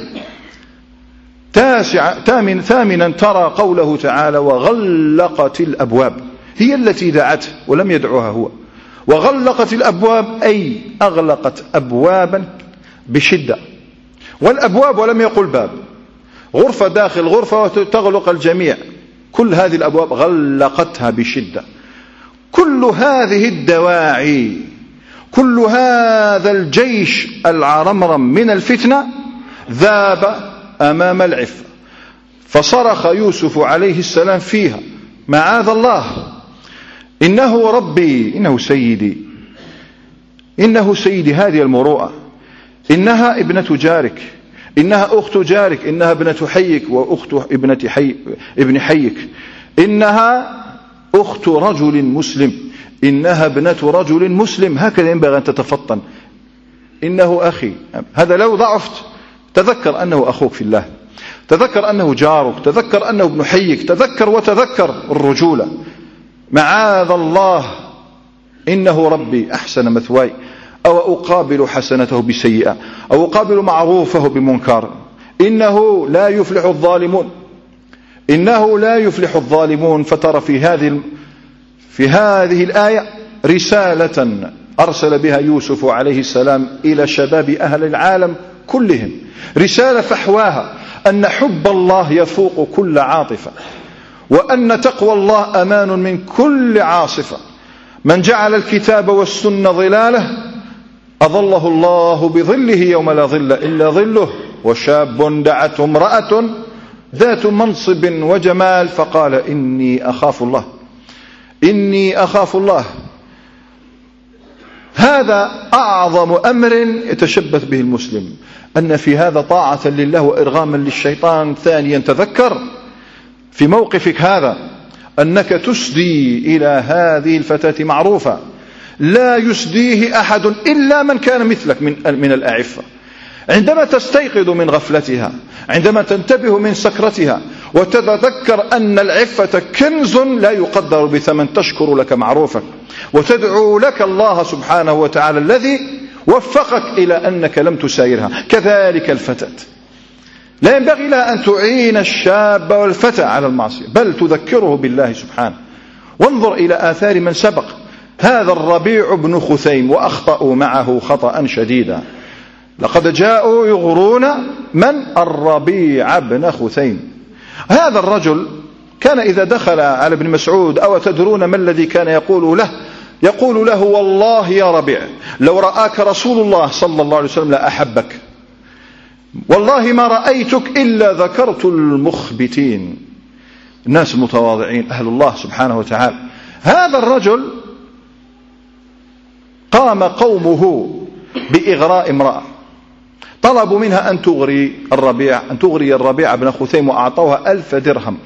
تاسع ثامن ثامنا ترى قوله تعالى وغلقت الأبواب، هي التي دعته ولم يدعوها هو. وغلقت الأبواب أي أغلقت أبوابا بشدة، والأبواب ولم يقل باب، غرفة داخل غرفة وتغلق الجميع، كل هذه الأبواب غلقتها بشدة. كل هذه الدواعي، كل هذا الجيش العرمرم من الفتنة ذاب أمام العفة، فصرخ يوسف عليه السلام فيها معاذ الله، إنه ربي، إنه سيدي، إنه سيدي، هذه المروءة، إنها ابنة جارك، إنها أخت جارك، إنها ابنة حيك وأخت ابنة حي ابن حيك، إنها أخت رجل مسلم، إنها ابنة رجل مسلم، هكذا ينبغي أن تتفطن. إنه أخي، هذا لو ضعفت تذكر أنه أخوك في الله، تذكر أنه جارك، تذكر أنه ابن حيك، تذكر وتذكر الرجولة. معاذ الله، إنه ربي أحسن مثواي، أو أقابل حسنته بسيئة، أو أقابل معروفه بمنكر، إنه لا يفلح الظالمون، إنه لا يفلح الظالمون. فترى في هذه في هذه الآية رسالة أرسل بها يوسف عليه السلام إلى شباب أهل العالم كلهم، رسالة فحواها أن حب الله يفوق كل عاطفة، وأن تقوى الله أمان من كل عاصفة. من جعل الكتاب والسنة ظلاله أظله الله بظله يوم لا ظل إلا ظله. وشاب دعته امرأة ذات منصب وجمال فقال إني أخاف الله، إني أخاف الله. هذا أعظم أمر يتشبث به المسلم، أن في هذا طاعة لله وإرغاما للشيطان. ثانيا تذكر في موقفك هذا أنك تسدي إلى هذه الفتاة معروفة لا يسديه أحد إلا من كان مثلك من من الأعفة. عندما تستيقظ من غفلتها، عندما تنتبه من سكرتها، وتتذكر أن العفة كنز لا يقدر بثمن، تشكر لك معروفك وتدعو لك الله سبحانه وتعالى الذي وفقك إلى أنك لم تسايرها. كذلك الفتاة لا ينبغي لها أن تعين الشاب والفتى على المعصية، بل تذكره بالله سبحانه. وانظر إلى آثار من سبق، هذا الربيع بن خثيم، وأخطأوا معه خطأ شديدا. لقد جاءوا يغرون من؟ الربيع بن خثيم. هذا الرجل كان إذا دخل على ابن مسعود أو تدرون ما الذي كان يقول له؟ يقول له والله يا ربيع لو رآك رسول الله صلى الله عليه وسلم لأحبك، والله ما رأيتك إلا ذكرت المخبتين، الناس المتواضعين أهل الله سبحانه وتعالى. هذا الرجل قام قومه بإغراء امرأة، طلبوا منها أن تغري الربيع أن تغري الربيع بن خثيم، وأعطوها ألف درهم.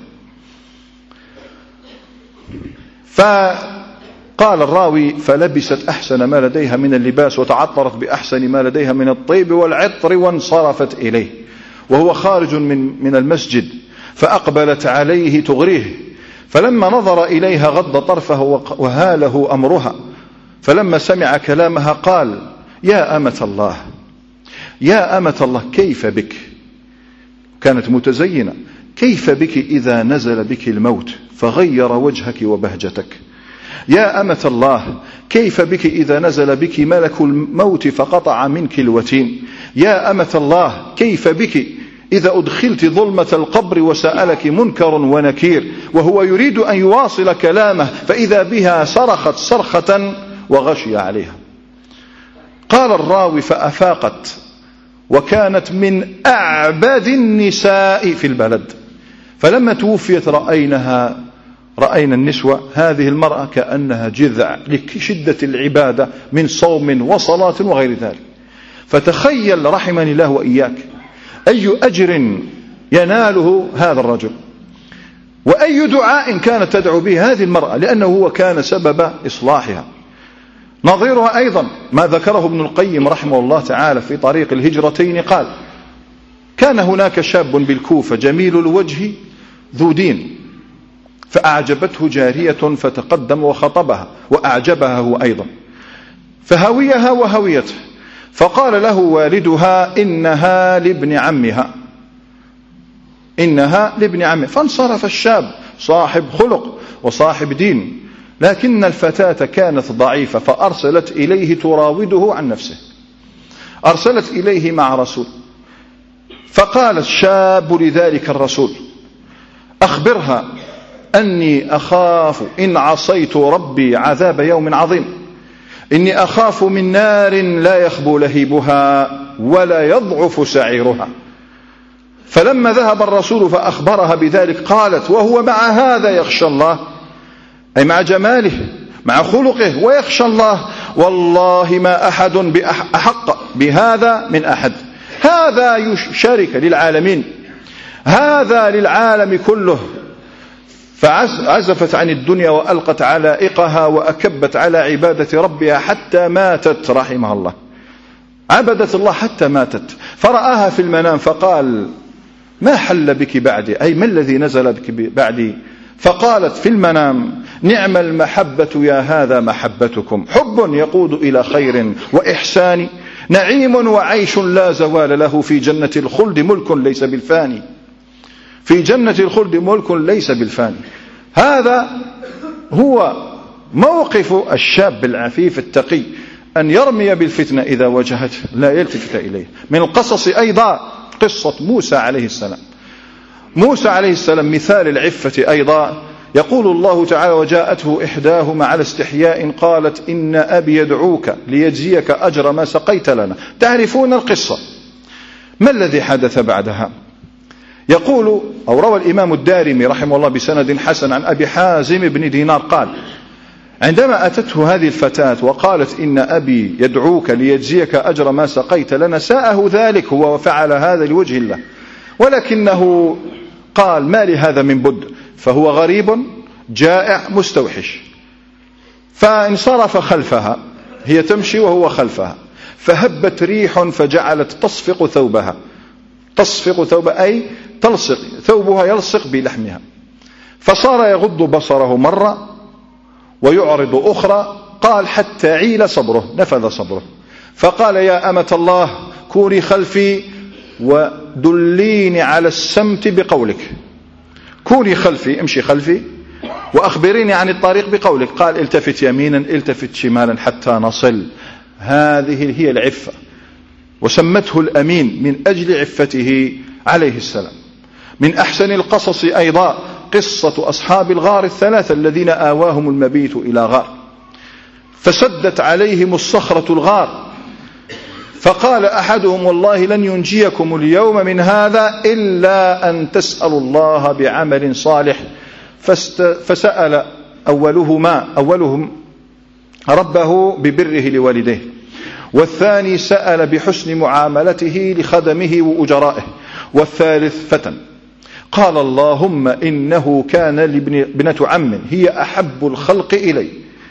فقال الراوي فلبست أحسن ما لديها من اللباس، وتعطرت بأحسن ما لديها من الطيب والعطر، وانصرفت إليه وهو خارج من من المسجد، فأقبلت عليه تغريه، فلما نظر إليها غض طرفه وهاله أمرها، فلما سمع كلامها قال يا أمة الله، يا أمة الله كيف بك؟ كانت متزينة، كيف بك إذا نزل بك الموت فغير وجهك وبهجتك؟ يا أمة الله كيف بك إذا نزل بك ملك الموت فقطع منك الوتين؟ يا أمة الله كيف بك إذا أدخلت ظلمة القبر وسألك منكر ونكير وهو يريد أن يواصل كلامه فإذا بها صرخت صرخة وغشي عليها. قال الراوي فأفاقت وكانت من أعبد النساء في البلد. فلما توفيت رأينها رأينا النسوة هذه المرأة كأنها جذع لشدة العبادة من صوم وصلاة وغير ذلك. فتخيل رحمني الله وإياك أي أجر يناله هذا الرجل، وأي دعاء كانت تدعو به هذه المرأة، لأنه هو كان سبب إصلاحها. نظيرها أيضا ما ذكره ابن القيم رحمه الله تعالى في طريق الهجرتين، قال كان هناك شاب بالكوفة جميل الوجه ذو دين، فأعجبته جارية فتقدم وخطبها وأعجبها هو أيضا، فهويها وهويته، فقال له والدها إنها لابن عمها إنها لابن عمها فانصرف الشاب صاحب خلق وصاحب دين، لكن الفتاة كانت ضعيفة فأرسلت إليه تراوده عن نفسه، أرسلت إليه مع رسول، فقال الشاب لذلك الرسول أخبرها أني أخاف إن عصيت ربي عذاب يوم عظيم، إني أخاف من نار لا يخبو لهيبها ولا يضعف سعيرها. فلما ذهب الرسول فأخبرها بذلك قالت وهو مع هذا يخشى الله، أي مع جماله مع خلقه ويخشى الله، والله ما أحد بأحق بهذا من أحد، هذا شرك للعالمين، هذا للعالم كله. فعزفت عن الدنيا وألقت علائقها وأكبت على عبادة ربها حتى ماتت رحمها الله، عبدت الله حتى ماتت. فرآها في المنام فقال ما حل بك بعدي، أي ما الذي نزل بك بعدي؟ فقالت في المنام نعم المحبة يا هذا محبتكم، حب يقود إلى خير وإحسان، نعيم وعيش لا زوال له، في جنة الخلد ملك ليس بالفاني، في جنة الخلد ملك ليس بالفاني. هذا هو موقف الشاب العفيف التقي، أن يرمي بالفتنة إذا وجهته لا يلتفت إليه. من القصص أيضا قصة موسى عليه السلام. موسى عليه السلام مثال العفة أيضا، يقول الله تعالى وجاءته إحداهما على استحياء قالت إن أبي يدعوك ليجزيك أجر ما سقيت لنا. تعرفون القصة، ما الذي حدث بعدها؟ يقول أو روى الإمام الدارمي رحمه الله بسند حسن عن أبي حازم بن دينار قال عندما أتته هذه الفتاة وقالت إن أبي يدعوك ليجزيك أجر ما سقيت لنا، ساءه ذلك هو وفعل هذا لوجه الله، ولكنه قال ما لهذا من بد، فهو غريب جائع مستوحش، فانصرف خلفها، هي تمشي وهو خلفها، فهبت ريح فجعلت تصفق ثوبها، تصفق ثوبها أي تلصق ثوبها يلصق بلحمها، فصار يغض بصره مرة ويعرض أخرى، قال حتى عيل صبره، نفذ صبره، فقال يا أمة الله كوني خلفي ودليني على السمت بقولك، كوني خلفي امشي خلفي وأخبريني عن الطريق بقولك. قال التفت يمينا التفت شمالا حتى نصل. هذه هي العفة، وسمته الأمين من أجل عفته عليه السلام. من أحسن القصص أيضا قصة أصحاب الغار الثلاثة الذين آواهم المبيت إلى غار، فسدت عليهم الصخرة الغار، فقال أحدهم والله لن ينجيكم اليوم من هذا إلا أن تسألوا الله بعمل صالح، فسأل أولهما أولهم ربه ببره لوالديه، والثاني سأل بحسن معاملته لخدمه وأجرائه، والثالث فتى. قال اللهم إنه كان لابنة عم هي أحب الخلق إلي،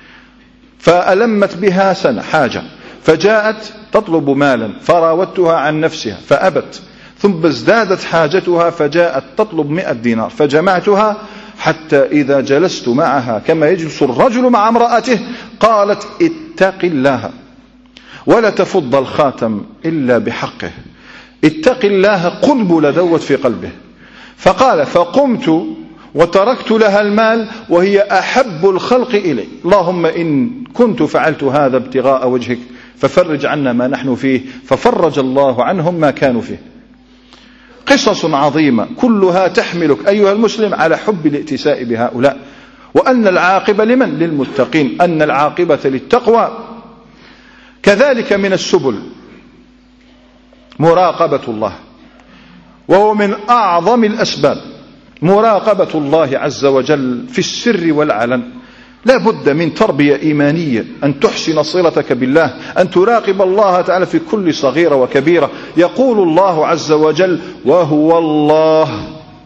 فألمت بها سنة حاجة، فجاءت تطلب مالا فراودتها عن نفسها فأبت، ثم ازدادت حاجتها فجاءت تطلب مئة دينار، فجمعتها حتى إذا جلست معها كما يجلس الرجل مع امرأته قالت اتق الله ولا تفض الخاتم إلا بحقه، اتق الله قنبلة ذوت في قلبه. فقال فقمت وتركت لها المال وهي أحب الخلق إلي، اللهم إن كنت فعلت هذا ابتغاء وجهك ففرج عنا ما نحن فيه، ففرج الله عنهم ما كانوا فيه. قصص عظيمة كلها تحملك أيها المسلم على حب الائتساء بهؤلاء، وأن العاقبة لمن؟ للمتقين، أن العاقبة للتقوى. كذلك من السبل مراقبة الله، وهو من أعظم الأسباب مراقبة الله عز وجل في السر والعلن. لا بد من تربية إيمانية، أن تحسن صلتك بالله، أن تراقب الله تعالى في كل صغيرة وكبيرة. يقول الله عز وجل: وهو الله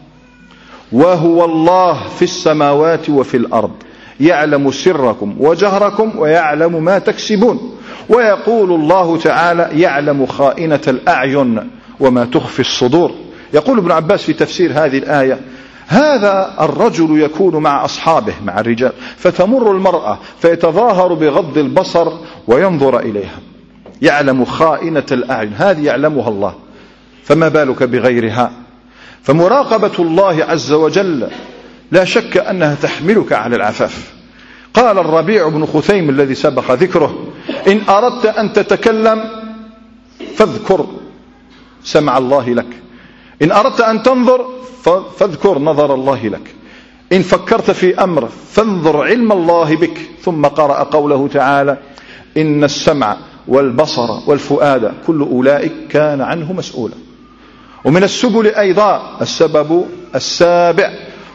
وهو الله في السماوات وفي الأرض يعلم سركم وجهركم ويعلم ما تكسبون. ويقول الله تعالى: يعلم خائنة الأعين وما تخفي الصدور. يقول ابن عباس في تفسير هذه الآية: هذا الرجل يكون مع أصحابه، مع الرجال، فتمر المرأة فيتظاهر بغض البصر وينظر إليها، يعلم خائنة الأعين، هذه يعلمها الله، فما بالك بغيرها؟ فمراقبة الله عز وجل لا شك أنها تحملك على العفاف. قال الربيع بن خثيم الذي سبق ذكره: إن أردت أن تتكلم فاذكر سمع الله لك، إن أردت أن تنظر فاذكر نظر الله لك، إن فكرت في أمر فانظر علم الله بك. ثم قرأ قوله تعالى: إن السمع والبصر والفؤاد كل أولئك كان عنه مسؤولا. ومن السبل أيضا السبب السابع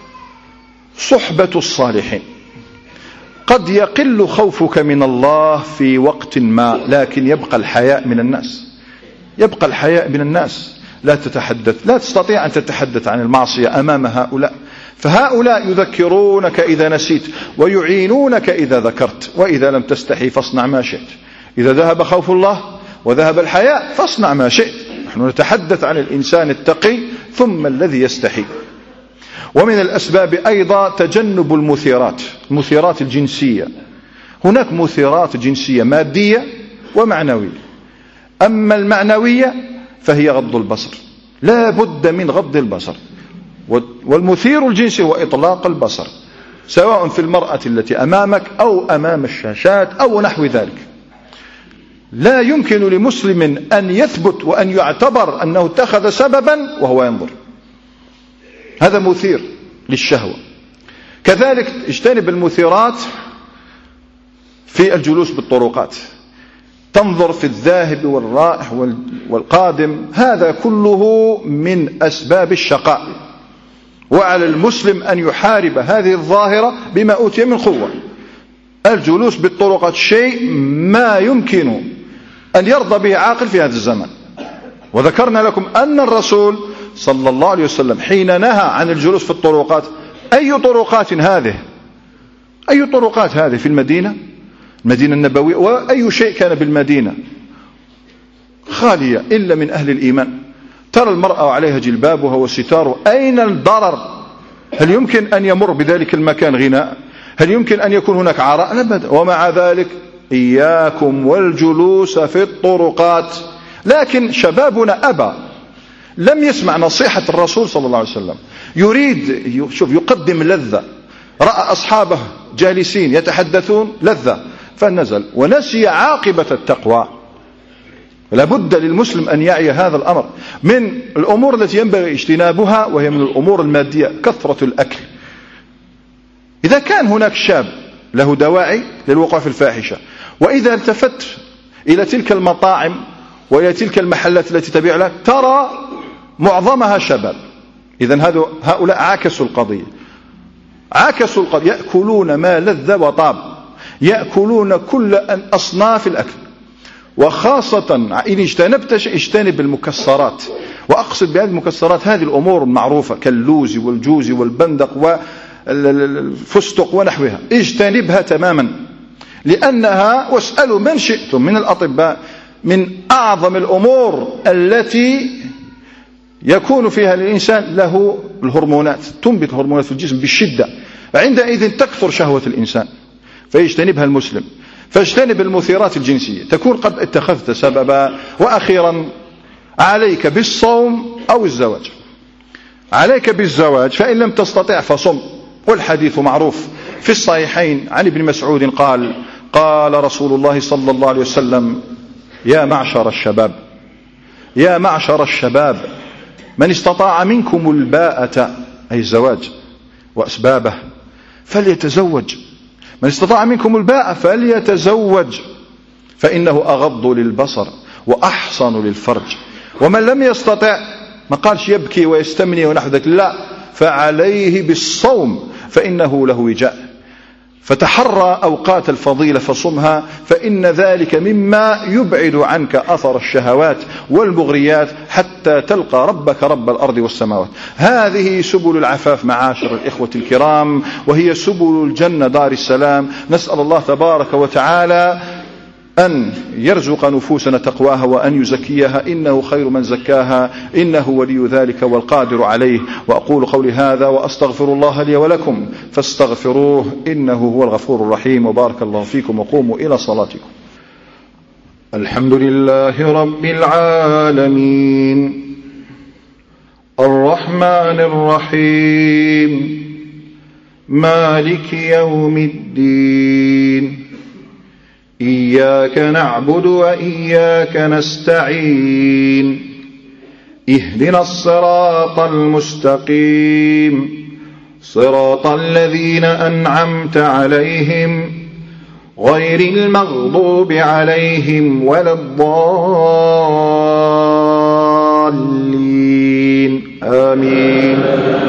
صحبة الصالحين. قد يقل خوفك من الله في وقت ما، لكن يبقى الحياء من الناس، يبقى الحياء من الناس. لا تتحدث، لا تستطيع أن تتحدث عن المعصية أمام هؤلاء، فهؤلاء يذكرونك إذا نسيت ويعينونك إذا ذكرت. وإذا لم تستحي فاصنع ما شئت. إذا ذهب خوف الله وذهب الحياء فاصنع ما شئت. نحن نتحدث عن الإنسان التقي ثم الذي يستحي. ومن الأسباب أيضا تجنب المثيرات، المثيرات الجنسية. هناك مثيرات جنسية مادية ومعنوية. أما المعنوية فهي غض البصر، لا بد من غض البصر. والمثير الجنسي هو إطلاق البصر، سواء في المرأة التي أمامك أو أمام الشاشات أو نحو ذلك. لا يمكن لمسلم أن يثبت وأن يعتبر أنه اتخذ سببا وهو ينظر، هذا مثير للشهوة. كذلك اجتنب المثيرات في الجلوس بالطرقات، تنظر في الذاهب والرائح والقادم، هذا كله من أسباب الشقاء. وعلى المسلم أن يحارب هذه الظاهرة بما أوتي من قوة. الجلوس بالطرقات شيء ما يمكن أن يرضى به عاقل في هذا الزمن. وذكرنا لكم أن الرسول صلى الله عليه وسلم حين نهى عن الجلوس في الطرقات، أي طرقات هذه؟ أي طرقات هذه في المدينة، المدينة النبوية؟ وأي شيء كان بالمدينة خالية إلا من أهل الإيمان. ترى المرأة عليها جلبابها وستارها، أين الضرر؟ هل يمكن أن يمر بذلك المكان غناء؟ هل يمكن أن يكون هناك عراء؟ أبدا. ومع ذلك إياكم والجلوس في الطرقات. لكن شبابنا أبى، لم يسمع نصيحة الرسول صلى الله عليه وسلم، يريد شوف يقدم لذة، رأى أصحابه جالسين يتحدثون لذة فنزل ونسي عاقبة التقوى. لابد للمسلم أن يعي هذا الأمر. من الأمور التي ينبغي اجتنابها وهي من الأمور المادية كثرة الأكل. إذا كان هناك شاب له دواعي للوقوع في الفاحشة، وإذا التفت إلى تلك المطاعم وإلى تلك المحلات التي تبيع لك ترى معظمها شباب. إذن هؤلاء عاكسوا القضية، عاكسوا القضية، يأكلون ما لذ وطاب، يأكلون كل أصناف الأكل. وخاصة إن اجتنبت اجتنب المكسرات، وأقصد بهذه المكسرات هذه الأمور المعروفة كاللوز والجوز والبندق والفستق ونحوها، اجتنبها تماما، لأنها واسألوا من شئتم من الأطباء من أعظم الأمور التي يكون فيها الإنسان له الهرمونات، تنبت الهرمونات في الجسم بالشدة، عندئذ تكثر شهوة الإنسان، فيجتنبها المسلم. فاجتنب المثيرات الجنسية، تكون قد اتخذت سببا. وأخيرا عليك بالصوم أو الزواج. عليك بالزواج، فإن لم تستطع فصم. والحديث معروف في الصحيحين عن ابن مسعود قال: قال رسول الله صلى الله عليه وسلم: يا معشر الشباب، يا معشر الشباب، من استطاع منكم الباءة أي الزواج وأسبابه فليتزوج، من استطاع منكم الباءة فليتزوج فإنه أغض للبصر وأحصن للفرج. ومن لم يستطع، ما قالش يبكي ويستمني ونحو ذلك، لا، فعليه بالصوم فإنه له وجاء. فتحرى أوقات الفضيلة فصمها، فإن ذلك مما يبعد عنك أثر الشهوات والمغريات حتى تلقى ربك رب الأرض والسماوات. هذه سبل العفاف معاشر الإخوة الكرام، وهي سبل الجنة دار السلام. نسأل الله تبارك وتعالى أن يرزق نفوسنا تقواها وأن يزكيها، إنه خير من زكاها، إنه ولي ذلك والقادر عليه. وأقول قولي هذا وأستغفر الله لي ولكم فاستغفروه إنه هو الغفور الرحيم. وبارك الله فيكم وقوموا إلى صلاتكم. الحمد لله رب العالمين الرحمن الرحيم مالك يوم الدين إياك نعبد وإياك نستعين اهدنا الصراط المستقيم صراط الذين أنعمت عليهم غير المغضوب عليهم ولا الضالين آمين.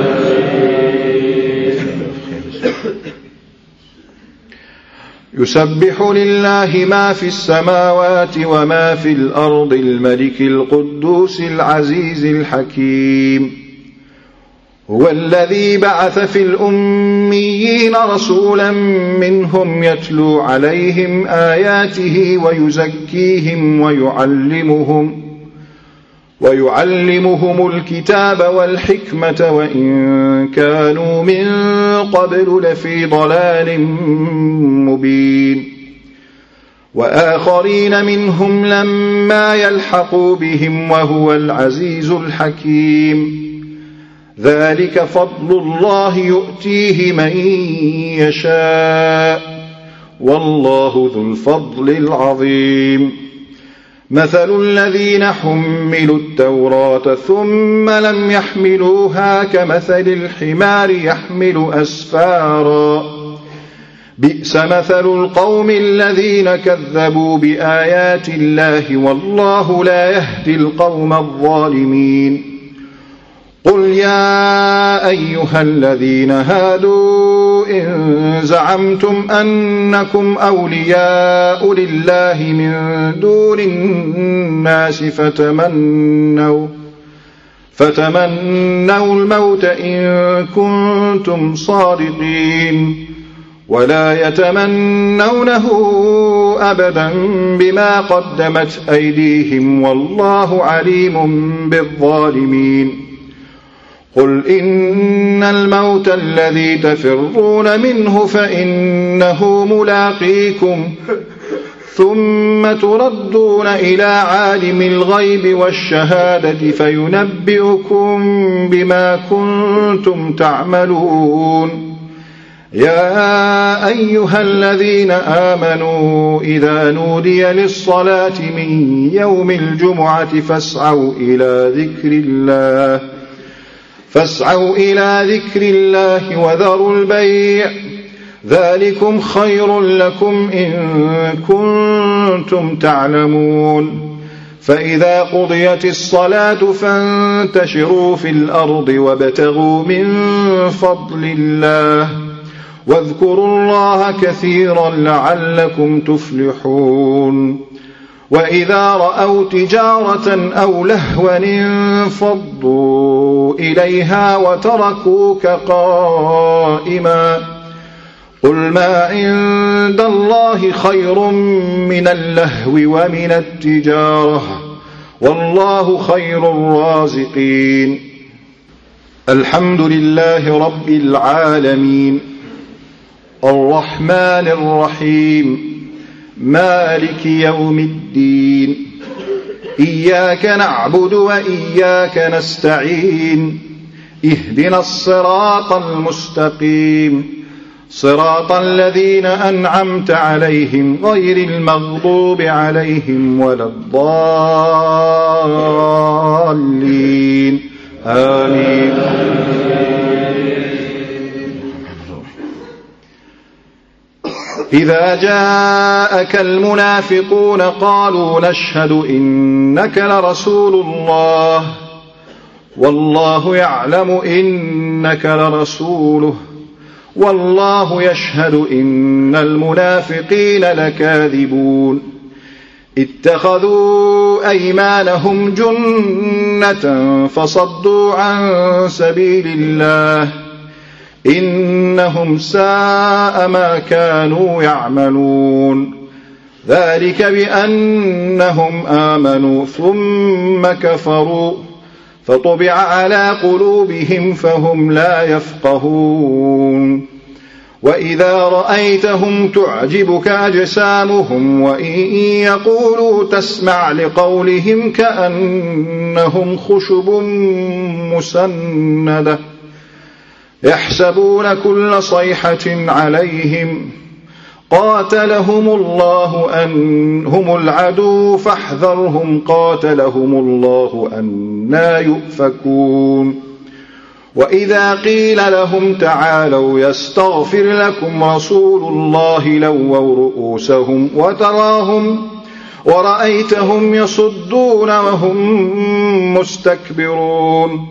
يسبح لله ما في السماوات وما في الأرض الملك القدوس العزيز الحكيم هو الذي بعث في الأميين رسولا منهم يتلو عليهم آياته ويزكيهم ويعلمهم ويعلمهم الكتاب والحكمة وإن كانوا من قبل لفي ضلال مبين وآخرين منهم لما يلحقوا بهم وهو العزيز الحكيم ذلك فضل الله يؤتيه من يشاء والله ذو الفضل العظيم. مثل الذين حملوا التوراة ثم لم يحملوها كمثل الحمار يحمل أسفارا بئس مثل القوم الذين كذبوا بآيات الله والله لا يهدي القوم الظالمين. قل يا أيها الذين هادوا إن زعمتم أنكم أولياء لله من دون الناس فتمنوا, فتمنوا الموت إن كنتم صادقين ولا يتمنونه أبدا بما قدمت أيديهم والله عليم بالظالمين. قل إن الموت الذي تفرون منه فإنه ملاقيكم ثم تردون إلى عالم الغيب والشهادة فينبئكم بما كنتم تعملون. يا أيها الذين آمنوا إذا نودي للصلاة من يوم الجمعة فاسعوا إلى ذكر الله فاسعوا إلى ذكر الله وذروا البيع ذلكم خير لكم إن كنتم تعلمون. فإذا قضيت الصلاة فانتشروا في الأرض وابتغوا من فضل الله واذكروا الله كثيرا لعلكم تفلحون. وإذا رأوا تجارة أو لهوا انفضوا إليها وتركوك قائما قل ما عند الله خير من اللهو ومن التجارة والله خير الرازقين. الحمد لله رب العالمين الرحمن الرحيم مالك يوم الدين إياك نعبد وإياك نستعين اهدنا الصراط المستقيم صراط الذين أنعمت عليهم غير المغضوب عليهم ولا الضالين آمين. إذا جاءك المنافقون قالوا نشهد إنك لرسول الله والله يعلم إنك لرسوله والله يشهد إن المنافقين لكاذبون اتخذوا أيمانهم جنة فصدوا عن سبيل الله إنهم ساء ما كانوا يعملون ذلك بأنهم آمنوا ثم كفروا فطبع على قلوبهم فهم لا يفقهون وإذا رأيتهم تعجبك أجسامهم وإن يقولوا تسمع لقولهم كأنهم خشب مسندة يحسبون كل صيحة عليهم قاتلهم الله أن هم العدو فاحذرهم قاتلهم الله أنى يؤفكون وإذا قيل لهم تعالوا يستغفر لكم رسول الله لووا رؤوسهم وتراهم ورأيتهم يصدون وهم مستكبرون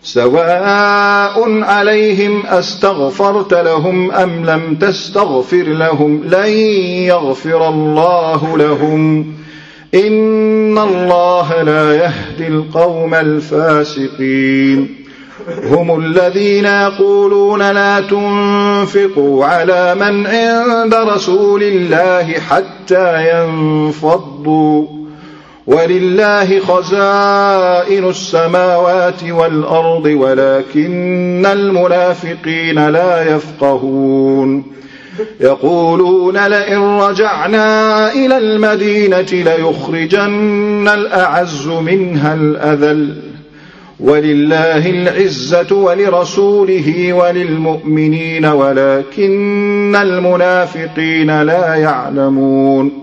سواء عليهم أستغفرت لهم أم لم تستغفر لهم لن يغفر الله لهم إن الله لا يهدي القوم الفاسقين هم الذين يقولون لا تنفقوا على من عند رسول الله حتى ينفضوا ولله خزائن السماوات والأرض ولكن المنافقين لا يفقهون يقولون لئن رجعنا إلى المدينة ليخرجن الأعز منها الأذل ولله العزة ولرسوله وللمؤمنين ولكن المنافقين لا يعلمون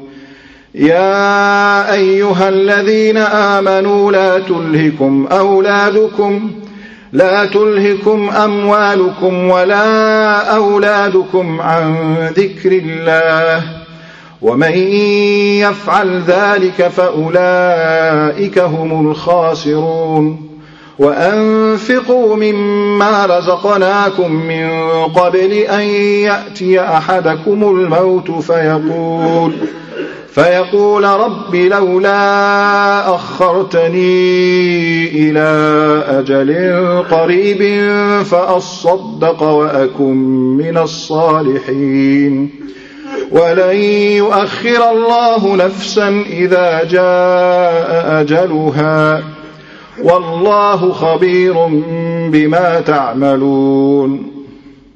يا أيها الذين آمنوا لا تلهكم أولادكم لا تلهكم أموالكم ولا أولادكم عن ذكر الله ومن يفعل ذلك فأولئك هم الخاسرون وأنفقوا مما رزقناكم من قبل أن يأتي أحدكم الموت فيقول فيقول رب لولا أخرتني إلى أجل قريب فأصدق وأكن من الصالحين ولن يؤخر الله نفسا إذا جاء أجلها والله خبير بما تعملون